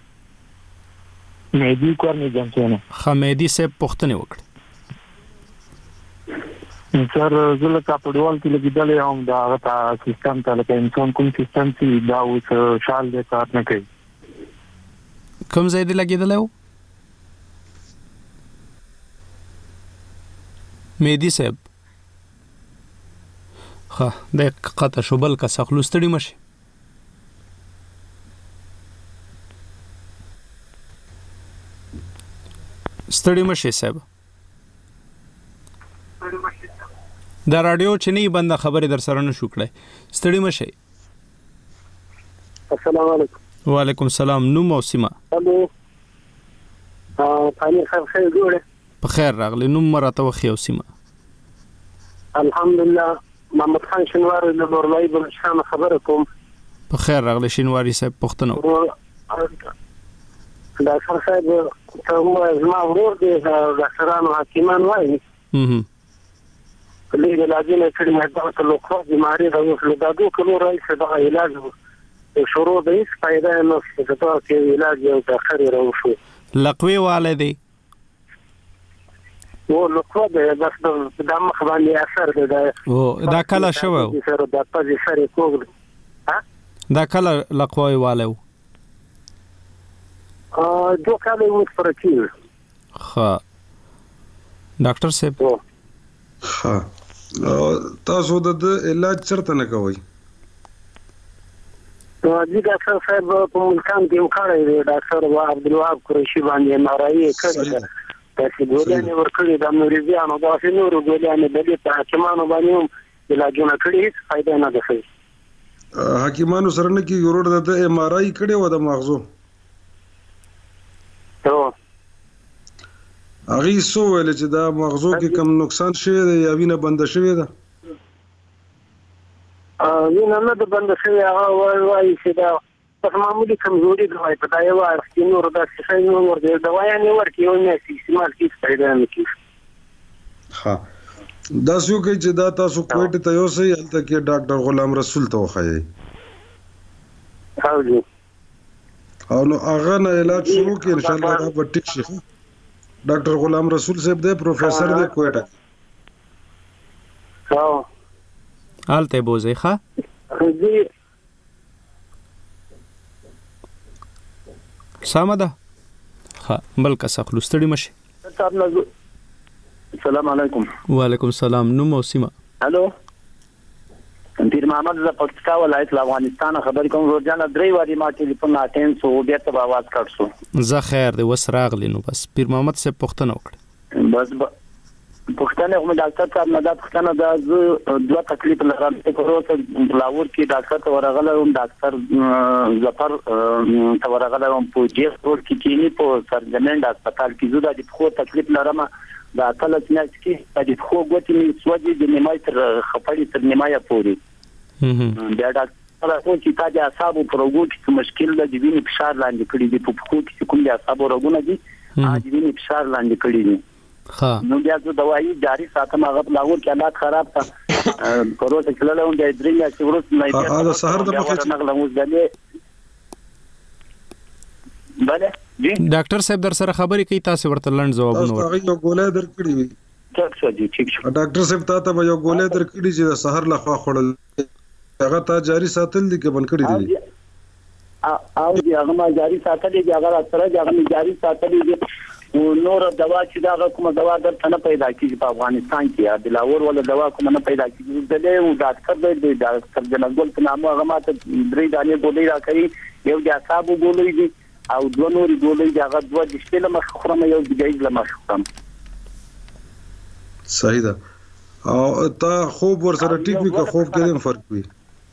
Speaker 19: مهدی کار میگم سینه
Speaker 1: خمیدی صاحب پوښتنه وکړه
Speaker 19: سر زله کا پډوال کې لګیدل هم دا غته سیستم ته لکه انسان کوم سیستم چې دا اوس شال دې کار نه کوي
Speaker 1: کوم ځای دی لګیدل یو مهدی صاحب ها د قطه شوبل کا سخلو ستړي مشه ستړي مشه صاحب دا رادیو چې نه بنده خبره در سره نه شو کړای ستړي مشه
Speaker 17: السلام علیکم
Speaker 1: وعلیکم السلام نوم او سیمه
Speaker 17: الو پانی خیر جوړه
Speaker 1: په خیر راغلی نوم مراته وخی او سیمه
Speaker 17: الحمدلله محمد خان شنواری له نورلای بلشان خبره کوم
Speaker 1: په خیر راغلی شنواری صاحب پښتنو
Speaker 17: ډاکټر صاحب زما ورور دی ډاکټرانو حکیمان وایي کله علاج نه کړی نه دا څه لوخه بیماری راوښله دا 2 کلو راځي دا علاج شروع دی فائدہ نه څه ته کې علاج یو تاخير راوښو
Speaker 1: لقوي والدي
Speaker 17: و لوخه بس د مخ باندې اثر دی
Speaker 1: او دا کله شو
Speaker 17: سره د پځې سره کوګ
Speaker 1: دا کله لقوي والو
Speaker 17: 2 کاله مو فرقیل
Speaker 1: ها ډاکټر صاحب
Speaker 9: ها تاسو د علاج چرته نه کوئ
Speaker 17: دي ډاکټر صاحب په ملکان کې وکړی دی ډاکټر عبدالوهاب قریشي باندې مارایي کړی تاسو ګولانه ورکړي د مریضانو د نورو ګولانه د دې حکیمانو باندې علاجونه کړی فائدہ نه ده
Speaker 9: حکیمانو سره نه کې ضرور ده ایم آر آی کړي و د مغزو هغه سو ویل چې دا مغزو کې کم نقصان شوی دی یا وینه بند شوی ده
Speaker 17: وینه نه ده بند شوی هغه وایي چې دا په معمولی کمزوري دی په دا یو چې نور د څه نور ورته دوايا نه ورکي او نه استعمال کیږي فائدہ نه کیږي
Speaker 9: ها دا څو کې چې دا تاسو کوټه ته یو سي هلته کې ډاکټر غلام رسول ته وخایي او نو هغه نه علاج شروع کې ان شاء الله دا به ټیک شي ډاکټر غلام رسول صاحب دی پروفیسور دی کوټه حالته بوزي ښه سامده ها بلکې سخلو ستړي مشي
Speaker 20: السلام علیکم
Speaker 1: وعلیکم السلام نو موسیما
Speaker 20: هالو پیر محمد ز پکتیکا ولایت افغانستان خبر کوم روزانه درې واری ما ټلیفون اټین سو بیا ته आवाज کړسو
Speaker 1: زه خیر دی وسراغلی نو بس پیر محمد سے پښتنه وکړه
Speaker 20: بس پښتنه کوم ډاکټر صاحب نه دا پښتنه دا دوه تکلیف لرم چې کوروسه بلاور کې ډاکټر ته ورغله ډاکټر ظفر ته ورغله په جیس روډ کې کینی په سرجمنټ هسپتال کې زړه د خو تکلیف لرم دا کله چې کې د خو غوتی می سوځي د نیمای تر خپړی تر نیمای پوري بیا ډاکټر چې تا د اعصاب پروګو کې مشکل د وینې فشار لاندې کړی دی په خو کې کوم د اعصاب روغونه دي د وینې فشار لاندې کړی دی
Speaker 1: ها
Speaker 20: نو بیا زه دوايي جاري ساتم هغه لاور کې حالات خراب تا کوروسه کله له دې درې یا څورس نه دی
Speaker 9: دا سحر د مخه
Speaker 20: بله جی
Speaker 1: ډاکټر صاحب در سره خبرې کوي تاسو ورته لند جوابونه
Speaker 9: ورکړئ یو ګولې درکړي وي
Speaker 20: ټیک شو
Speaker 9: ډاکټر صاحب تاسو به یو ګولې درکړي چې د سحر لخوا خړل هغه تا جاري ساتل دي کې بن کړی دي
Speaker 20: او دی هغه ما جاري ساتل دي هغه سره هغه جاري ساتل دي نور دوا چې دا کوم دوا درته نه پیدا کیږي په افغانستان کې یا بلاور ولا دوا کوم نه پیدا کیږي د دې ډاکټر دی ډاکټر جنګل په نامه هغه ماته درې دانې ګولې راکړي یو د اعصاب ګولې دي او دوه نوري ګولې هغه دوه د شپې له مخ خورم یو د ګیز له مخ خورم
Speaker 9: صحیح ده او تا خوب ور سره ټیک وی که خوب کې فرق وي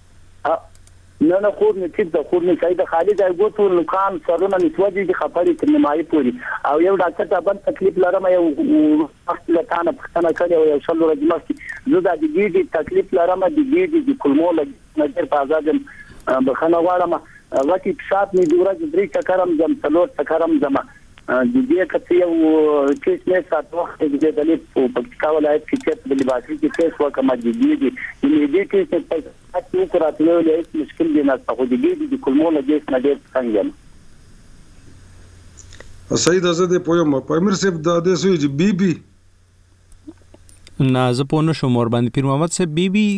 Speaker 20: نه خوب نه ټیک ده خوب نه کایده خالي ځای ګوتو لوکان سرونه نسوځي د خپړې تر نیمایي پوري او یو ډاکټر ته بل تکلیف لرم یو مخله تانه پښتنه کړي او یو شل ورځې مخکې زه د دې تکلیف لرم د دې د کلمو لږ په آزاد بخنه غواړم وقتی شات می دوره د درې چکرم جام څلور چکرم جما د دې کته یو کیس نه سات وخت د دې د پکتیکا ولایت کې چې د لباسي کې کیس وکړه د دې کې چې تاسو کراته له هیڅ مشکل دی نه تاسو د دې د کلمونه د نه ډېر څنګه
Speaker 9: صحیح ده زه د پویم په امیر صاحب د دې سوي چې بي بي
Speaker 1: نه زه په نو شمور باندې پیر محمد صاحب بي بي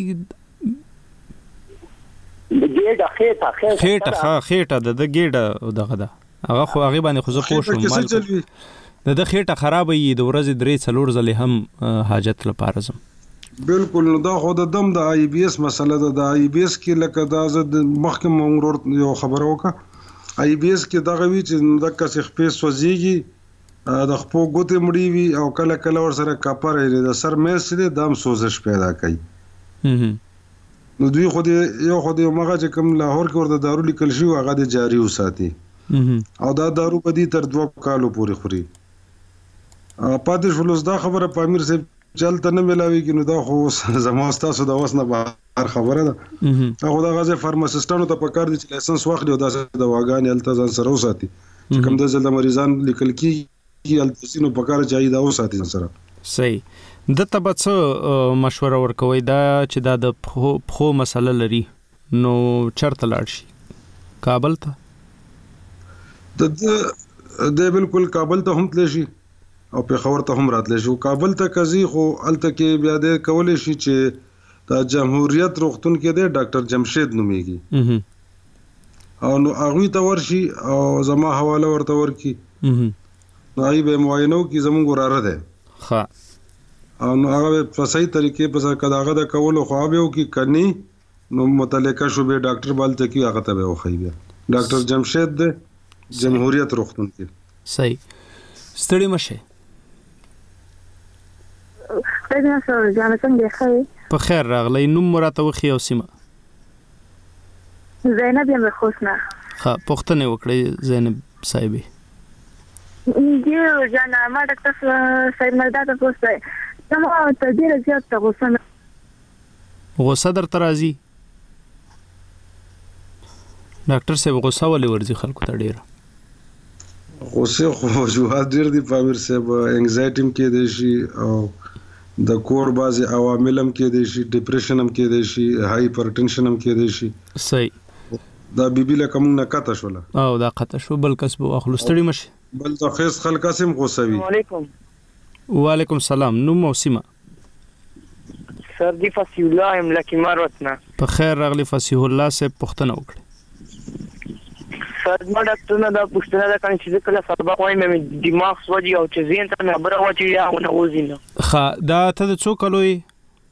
Speaker 20: د ګېډه
Speaker 1: خېټه د ګېډه دغه ده هغه خو هغه باندې خو زه پوښوم د خېټه خراب وي د ورځې 3-4 ځلې هم حاجت لپاره زم
Speaker 9: بالکل نو دا خو د دم د آی بي اس مسله ده د آی بي اس کې لکه دا د مخکې مونږ یو خبره وکړه آی بي اس کې دا غوي چې د کس خپې سوځيږي د خپو ګوتې مړی وي او کله کله ور سره کاپر لري د سر مېس دې دم سوزش پیدا کوي نو دوی خو دې مغه چې کوم لاهور کې ورته دارو لیکل شي هغه د جاری وساتي او دا دارو په دې تر 2 کالو پورې خوري پاتې فلوس دا خبره په امیر صاحب چلته نه ملاوي کې نو دا خو زموستاسو د وسنه بهر خبره ده هغه د غزه فارماسيستانو ته پکار دي چې لایسنس واخلي او دا د واغان التزام سره وساتي چې کوم د زړه مریضان لیکل کیږي التسینو پکاره چای دا وساتي سره.
Speaker 1: صحیح. د تبڅ مشوره ورکوي دا چې دا د خو مسله لري نو چرته لاړ شي کابل ته؟
Speaker 9: د بالکل کابل ته هم تللی شي او پېښور ته هم راتلی شي. کابل ته قضی خو هلته کې بیا د کولی شي چې د جمهوریت روغتون کې دی ډاکټر جمشید نومیږي او نو هغوی ته ورشي او زما حواله ورته ورکړي نو هغوی به معاینه وکړي زموږ وراره دی او نو هغه په صحیح طریقې په که د هغه د کولو خوا به وکړي که نه نو متعلقه شعبې ډاکټر به هلته کړي هغه ته به وښیي. بیا ډاکټر جمشید دی جمهوریت روغتون کې.
Speaker 1: صحیح. ستړي مشه. په خیر راغلی. نوم مراته وخی او سیمه؟
Speaker 21: زینب یم خوشنه.
Speaker 1: ها پوښتنه وکړئ زینب صاحبې.
Speaker 21: دیو جانا ما ډاکټر صاحب مرداته پوښتنه نو ته ډیره زیاته
Speaker 1: غوسه درته راځي؟ ډاکټر صاحب غوسه ولې ورځي خلکو ته ډیره؟
Speaker 9: غوسه خو وجوهات ډیر دي په امیر صاحب. انګزایټي هم کېدی شي او د کور بعضې عوامل هم کېدی شي، ډپریشن هم کېدی شي، هایپرټنشن هم کېدی شي.
Speaker 1: صحیح.
Speaker 9: دا بیبي لکه موږ نه قطع شوله
Speaker 1: او دا قطع شو بل کس به واخلو. ستړي مشه.
Speaker 9: بل د خیز خلک هم غوسه وي.
Speaker 1: وعلیکم السلام. نوم او سیمه؟
Speaker 22: سر دی فصیح الله ام لکی مروتنا.
Speaker 1: په خیر راغلی فصیح الله صاحب پوښتنه وکړئ.
Speaker 22: سر ما ډاکټر نه دا پوښتنه ده کنه چې کله سبق وایم مې دماغ سوځي او چې زین ته نه بره واچي یا نه وزینه.
Speaker 1: ښه دا ته د څو کالو یې؟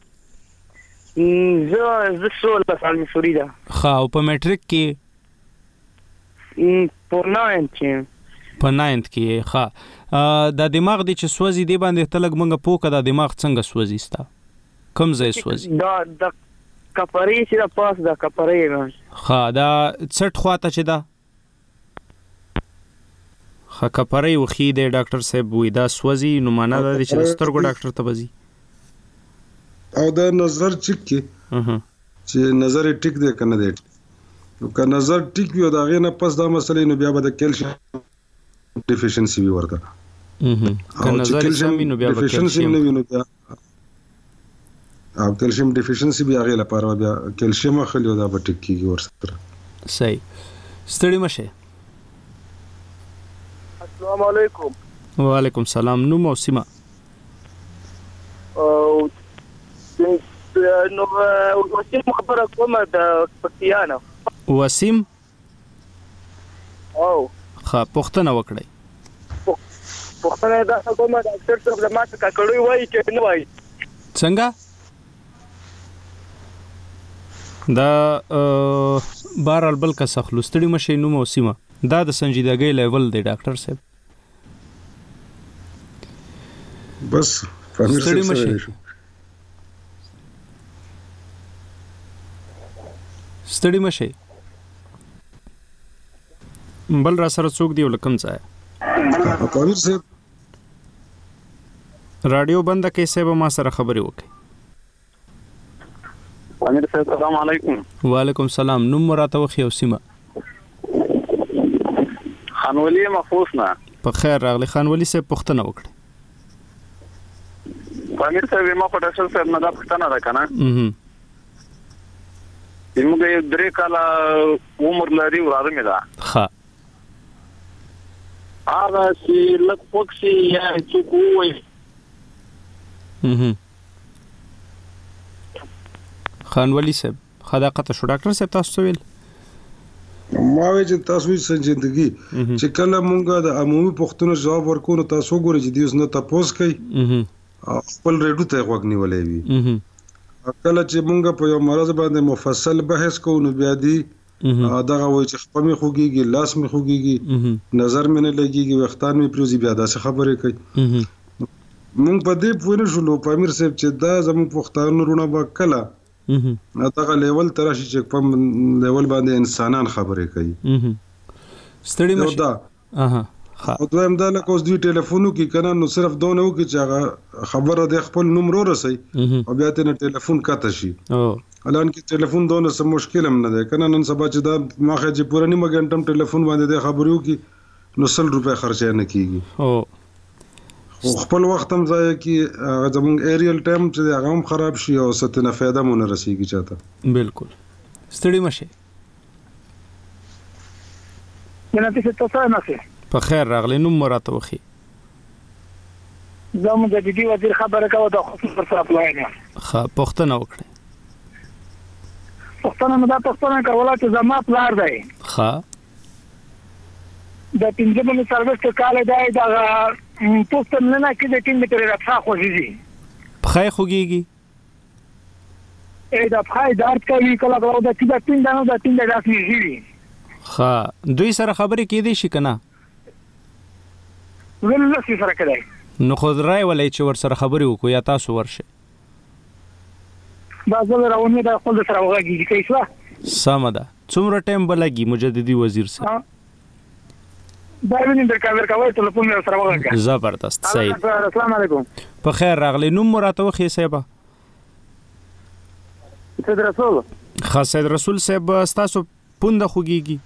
Speaker 22: زه 16 سال مسوري ده.
Speaker 1: ښه او په میټریک کې؟
Speaker 22: په 9th
Speaker 1: کې. ښه دا دماغ دی چې سوځي دی باندې ته لږ مونږ پوه که دا دماغ څنګه سوځي ستا کوم ځای سوځي؟
Speaker 22: دا د کپړې چې دا پاس دا کپړې.
Speaker 1: ښه دا څټ خواته چې دا ښه کپړې وخی دی ډاکټر صاحب وایي دا سوځي نو معنا دا دی چې د سترګو ډاکټر ته به ځي.
Speaker 9: او د نظر چک کې چې نظر یې ټیک دی که نه دی نو که نظر ټیک وي او د هغې نه پس دا مسلې نو بیا به د کیلشیم ډیفیشنسي وي ورته.
Speaker 1: که نظر یې سم وي نو بیا به
Speaker 9: کیلشیم نه وي نو بیا او کیلشیم ډیفیشنسي بیا هغې لپاره بیا کیلشیم اخلي او دا به ټیک کېږي ورسره.
Speaker 1: صحیح. ستړي مشه.
Speaker 22: السلام علیکم.
Speaker 1: وعلیکم السلام. نوم او سیمه؟
Speaker 22: نو وسیم خبره کومه د پکتیا نه.
Speaker 1: وسیم؟
Speaker 22: او
Speaker 1: ښه پوښتنه وکړئ.
Speaker 22: پوښتنه دا کومه ډاکټر صاحب له ما څخه ککړوي وایي چې نه وایي.
Speaker 1: څنګه؟ دا بهرحال بل کس اخلو. ستړي مشئ. نوم او سیمه؟ دا د سنجیدګۍ لیول دی ډاکټر صاحب.
Speaker 9: بس
Speaker 1: ستړي مشئ. ستړي مشئ. بل را سره څوک دی ولکم ځای؟
Speaker 9: امیر صاحب
Speaker 1: رادیو بنده کې صاحب ما سره خبرې وکړي.
Speaker 22: امیر صاحب السلام علیکم.
Speaker 1: وعلیکم السلام. نوم مراته وخی او سیمه؟
Speaker 22: خانولی محفوظ نه.
Speaker 1: په خیر راغلی. خانولی صاحب پوښتنه وکړي.
Speaker 22: امیر صاحب ما په ډاکټر صاحب نه دا پوښتنه ده کنه موږ یو 3 کاله عمر لري وراره مې ده.
Speaker 1: ښه
Speaker 22: هغه چې لږ پوکسي یا څوک ووایي
Speaker 1: خانولی صاحب خداقت شو ډاکټر صاحب تاسو ویل
Speaker 9: ما وی چې تاسو یې سنجیدګي چې کله مونږه د عمومي پوښتنو جواب ورکو نو تاسو ګورئ چې دیوس نه تاسو کوي خپل ریډو ته غوږ نیولې وي. کله چې مونږ په یو مرض باندې مفصل بحث کوو نو بیا دی دغه وایي چې خپل مې خوږیږي، لاس مې خوږیږي، نظر مې نه لګیږي، وختان مې پروزي، بیا داسې خبرې کوي. مونږ په دې پوه نه شولو په امیر صاحب چې دا زموږ پښتانه رونه به کله دغه لیول ته راشي چې په لیول باندې انسانان خبرې کوي.
Speaker 1: ستړي مشه.
Speaker 9: او دویم دا لکه اوس دوی ټلیفونو کې کنه نو صرف دونه وکړي چې هغه خبره د خپل نوم ورسي او بیا ته ټلیفون کاته شي. الان کې ټلیفون دونه سم مشکل هم نه ده کنه. نن سبا چې دا ماخه چې پوره نیمه غنټه ټلیفون باندې د خبرو کې نو 100 روپے خرچه نه کیږي خپل وخت هم ځای کی زموږ ایریل ټایم چې هغه هم خراب شي او ستنه فایده مونږ رسیږي چاته
Speaker 1: بالکل ستړي مشه
Speaker 3: نه تاسو نه سي
Speaker 1: په خیر راغلی نو مراته وخی
Speaker 3: زموږ د جدي وزیر خبره کوي د خصوص پر څه اپلای نه
Speaker 1: ښه پښتنه وکړه
Speaker 3: پښتنه مدا پښتنه کوله چې زما پلار دی
Speaker 1: ښه
Speaker 3: د پنځمه سرویس کال دی دا پښتون نه کې د ټیم تر راځه خوږي
Speaker 1: خای خوږيږي
Speaker 3: دا خای درد کوي کله کله د چې د ټیم دانو د ټیم د راسمي
Speaker 1: ښه دوی سره خبرې کېدې شي کنه
Speaker 3: ولله سره کړای
Speaker 1: نو خود راي ولې چې ور سره خبرې وکړو یا تاسو ورشه
Speaker 3: دا زه راونی دا خپل سره وګورئ چې څه
Speaker 1: سمه ده څومره ټایم بلګي مجددي وزیر سره
Speaker 3: دا ویني د کاور کوي ټلیفون سره وګورئ
Speaker 1: زبردست صحیح
Speaker 3: السلام علیکم
Speaker 1: په خیر راغلی نو مراته وخی صاحب
Speaker 3: سید رسول
Speaker 1: خاص رسول صاحب تاسو پوند خوږيږي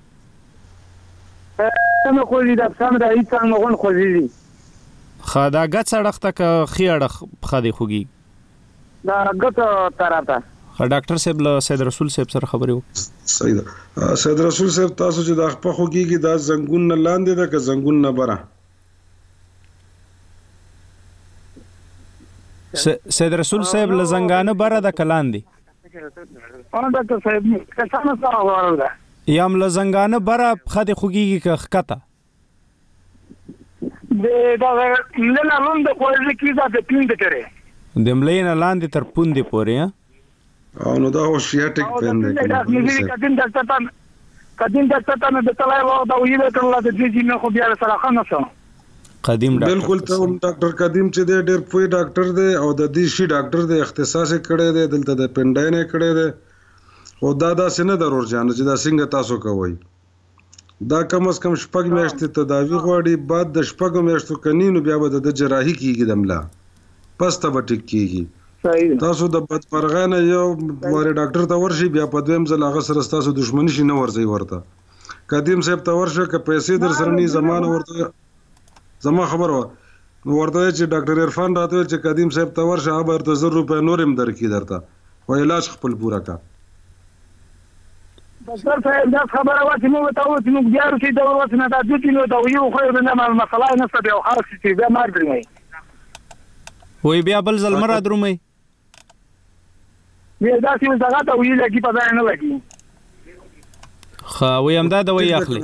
Speaker 3: څنګه خوږي دا څنګه هیڅ څنګه غون خوږي
Speaker 1: خدا غت سړخ تک خيړه خدي خوږي
Speaker 3: دا غت طرفه
Speaker 1: ډاکټر صاحب له سید رسول صاحب سره خبرې وکړه
Speaker 9: صحیح ده سید رسول صاحب تاسو چې د خپل خوږيږي دا زنګون نه لاندې ده که زنګون نه بره
Speaker 1: سید رسول صاحب له زنګانه بره د کلاندې
Speaker 3: ډاکټر صاحب څنګه سره وره
Speaker 1: یم له زنګانه بره خدي خوږيږي که خکته
Speaker 3: دا نه لون د کوزه کې دا د پیند ترې
Speaker 1: د ملین لاندې تر پوندې پورې
Speaker 9: او نو دا اوشیاټیک پین دی
Speaker 3: کدین ډاکټر ته د تلای و دا ویل کړل د دې نه خو بیا سره خنه سو
Speaker 1: قدیم ډاکټر
Speaker 9: بالکل ته ډاکټر قدیم چې دی ډېر پوی ډاکټر دی او د دې شي ډاکټر دی اختصاص کړی دی دلته د پنډاینه کړی دی او دا سینه ضرور جان چې دا څنګه تاسو کوي دا کم از کم شپږ میاشتې تداوی غواړي بعد د شپږ میاشتو کنینو بیا به د جراحي کیږي دملا پس ته ټیک کیږي تاسو د بدپرغانه یو واره ډاکټر ته ورشي بیا په دویم ځل هغه سره تاسو دښمنی شي نه ورځي ورته قدیم صاحب ته ورشه که پیسې در سره نه زمانه ورته زما خبر ورته چې ډاکټر عرفان راته چې قدیم صاحب ته ورشه هغه ته 100 روپے نورم درکې درته او علاج خپل پورا کا
Speaker 3: ډاکټر صاحب دا خبره وا چې موږ ته و چې موږ بیا ورته دا ورته نه دا دې نو دا یو خو نه مسله نه ستې او خاص چې بیا مار درمي
Speaker 1: وای بیا بل ځل مرا درومي
Speaker 3: بیا دا چې زغه ته ویل کی په ځای نه لګي
Speaker 1: خا وای هم دا وای اخلي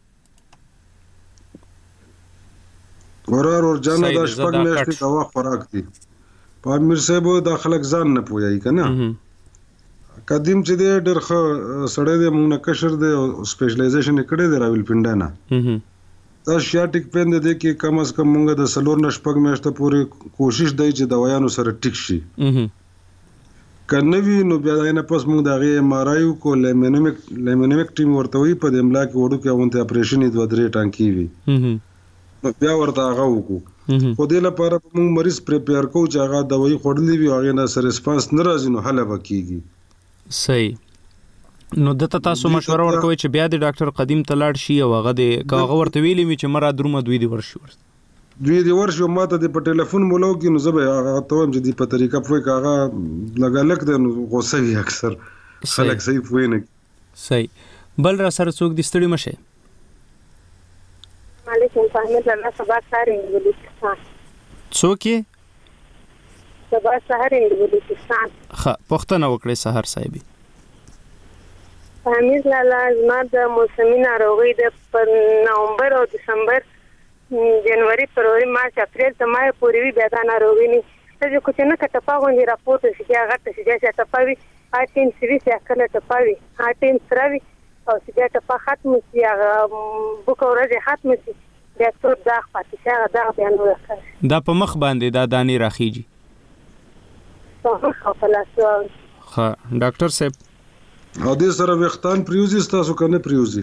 Speaker 9: ورار ور جنا دا شپږ میاشتې دوا خوراک دي په امیر صاحب د خلک ځان نه پوي کنه قدیم چې ډېر ښه سړی دی موږ نه کشر دی او سپیشلایزیشن کړی دی راویل پنډانا دا شیاټیک پین دی کې کم از کم موږ د سلور نشپګ میاشته پورې کوشش دی چې دوايانو سره ټیک شي کنه وی نو بیا نه پس موږ دغه ایم آر آی کو لیمونیمک ټیم ورته وی په دملا کې وړو کې اونته اپریشن د ودرې ټانکی وی بیا ورته هغه وکړو خو دې لپاره موږ مریض پریپیر کوو چې هغه دوايي خورلې وي هغه نه سره ریسپانس نه راځي نو حل وکړي
Speaker 1: صحیح نو دته تاسو مشوره ورکوي چې بیا د ډاکټر قدیم ته لاړ شي او هغه د کاغه ورته ویلې می چې مرا درومه دوی دی ورشي ماته د په ټلیفون مولو کې نو زبې هغه ته هم چې په طریقه پوي کاغه لګالک د غوسه وي اکثر خلک صحیح پوي نه صحیح بل را سره څوک د ستړي مشه
Speaker 21: علیکم فهمت الله صباح خیر بلوچستان
Speaker 1: څوک
Speaker 21: صباح خیر بلوچستان
Speaker 1: ښه پښتنه وکړې سحر صاحبي
Speaker 21: فهمت الله زما د موسمي ناروغي د نومبر او دسمبر جنوري فروری مارچ اپریل ته مای پورې وی بیا دا ناروغي نه چې کوڅه نه کټپا غونډي راپورته شي هغه ته شي چې تپاوي اټین سوي چې کله تپاوي اټین سراوي او چې ټپا ختم شي هغه بوکورځه ختم شي بیا ټول دا پاتې هغه دا بیا نو
Speaker 1: دا په مخ باندې دا دانی راخیږي ها ډاکټر صاحب
Speaker 9: او دې سره وختان پریوزي تاسو کنه پریوزي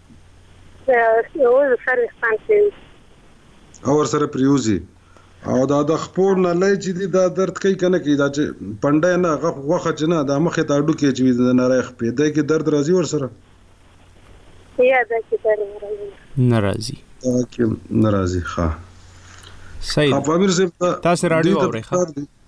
Speaker 21: او سره وختان
Speaker 9: او سره پریوزي او دا د خپور نه لای چې دا درد کوي کنه کې دا چې پنده نه غوخه چې نه دا مخه ته اډو کې چې نه راخ پیدا کې درد راځي ور سره
Speaker 21: یا دا چې درد
Speaker 1: ناراضي
Speaker 9: کې ناراضي ښه
Speaker 1: صحیح
Speaker 9: پامیر صاحب
Speaker 1: تاسو رادیو اورئ ښه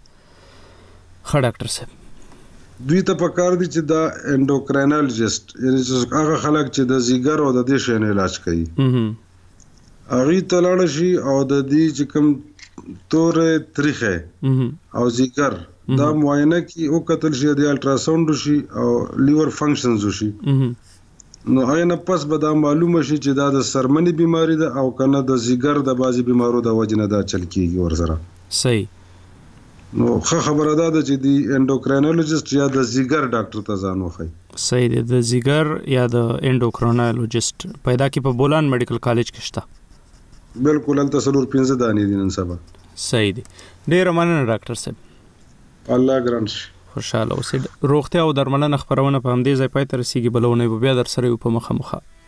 Speaker 1: ډاکټر صاحب
Speaker 9: دوی ته پکار دي چې دا انډوکراینالوجیست یعنی چې هغه خلک چې د زیګر او د دې شین علاج کوي هغه ته لاړ شي او د دې چې کوم تور تاریخه او زیګر دا معاینه کی او کتل شي د الټراساوند شي او لیور فنکشنز شي نو آینه پس به دا معلومه شي چې دا د سرمنی بیماری ده او کنه د زیګر د بازي بیمارو د وجنه دا چل کیږي ورسره
Speaker 1: صحیح
Speaker 9: نو خبره ده چې دی انډوکراینالوجیست یا د زیګر ډاکټر ته ځان وخی
Speaker 1: صحیح دی د زیګر یا د انډوکراینالوجیست پیدا کی په بولان میډیکل کالج کې شته
Speaker 9: بالکل ال تسلور 15 دانی دي نن سبا
Speaker 1: صحیح دی ډیر مننه ډاکټر صاحب
Speaker 9: الله ګرانش
Speaker 1: خوشاله اوسئ روغتیا او درملنه خبرونه په همدې ځای پای ته رسیدي بلونه بیا در سره په مخه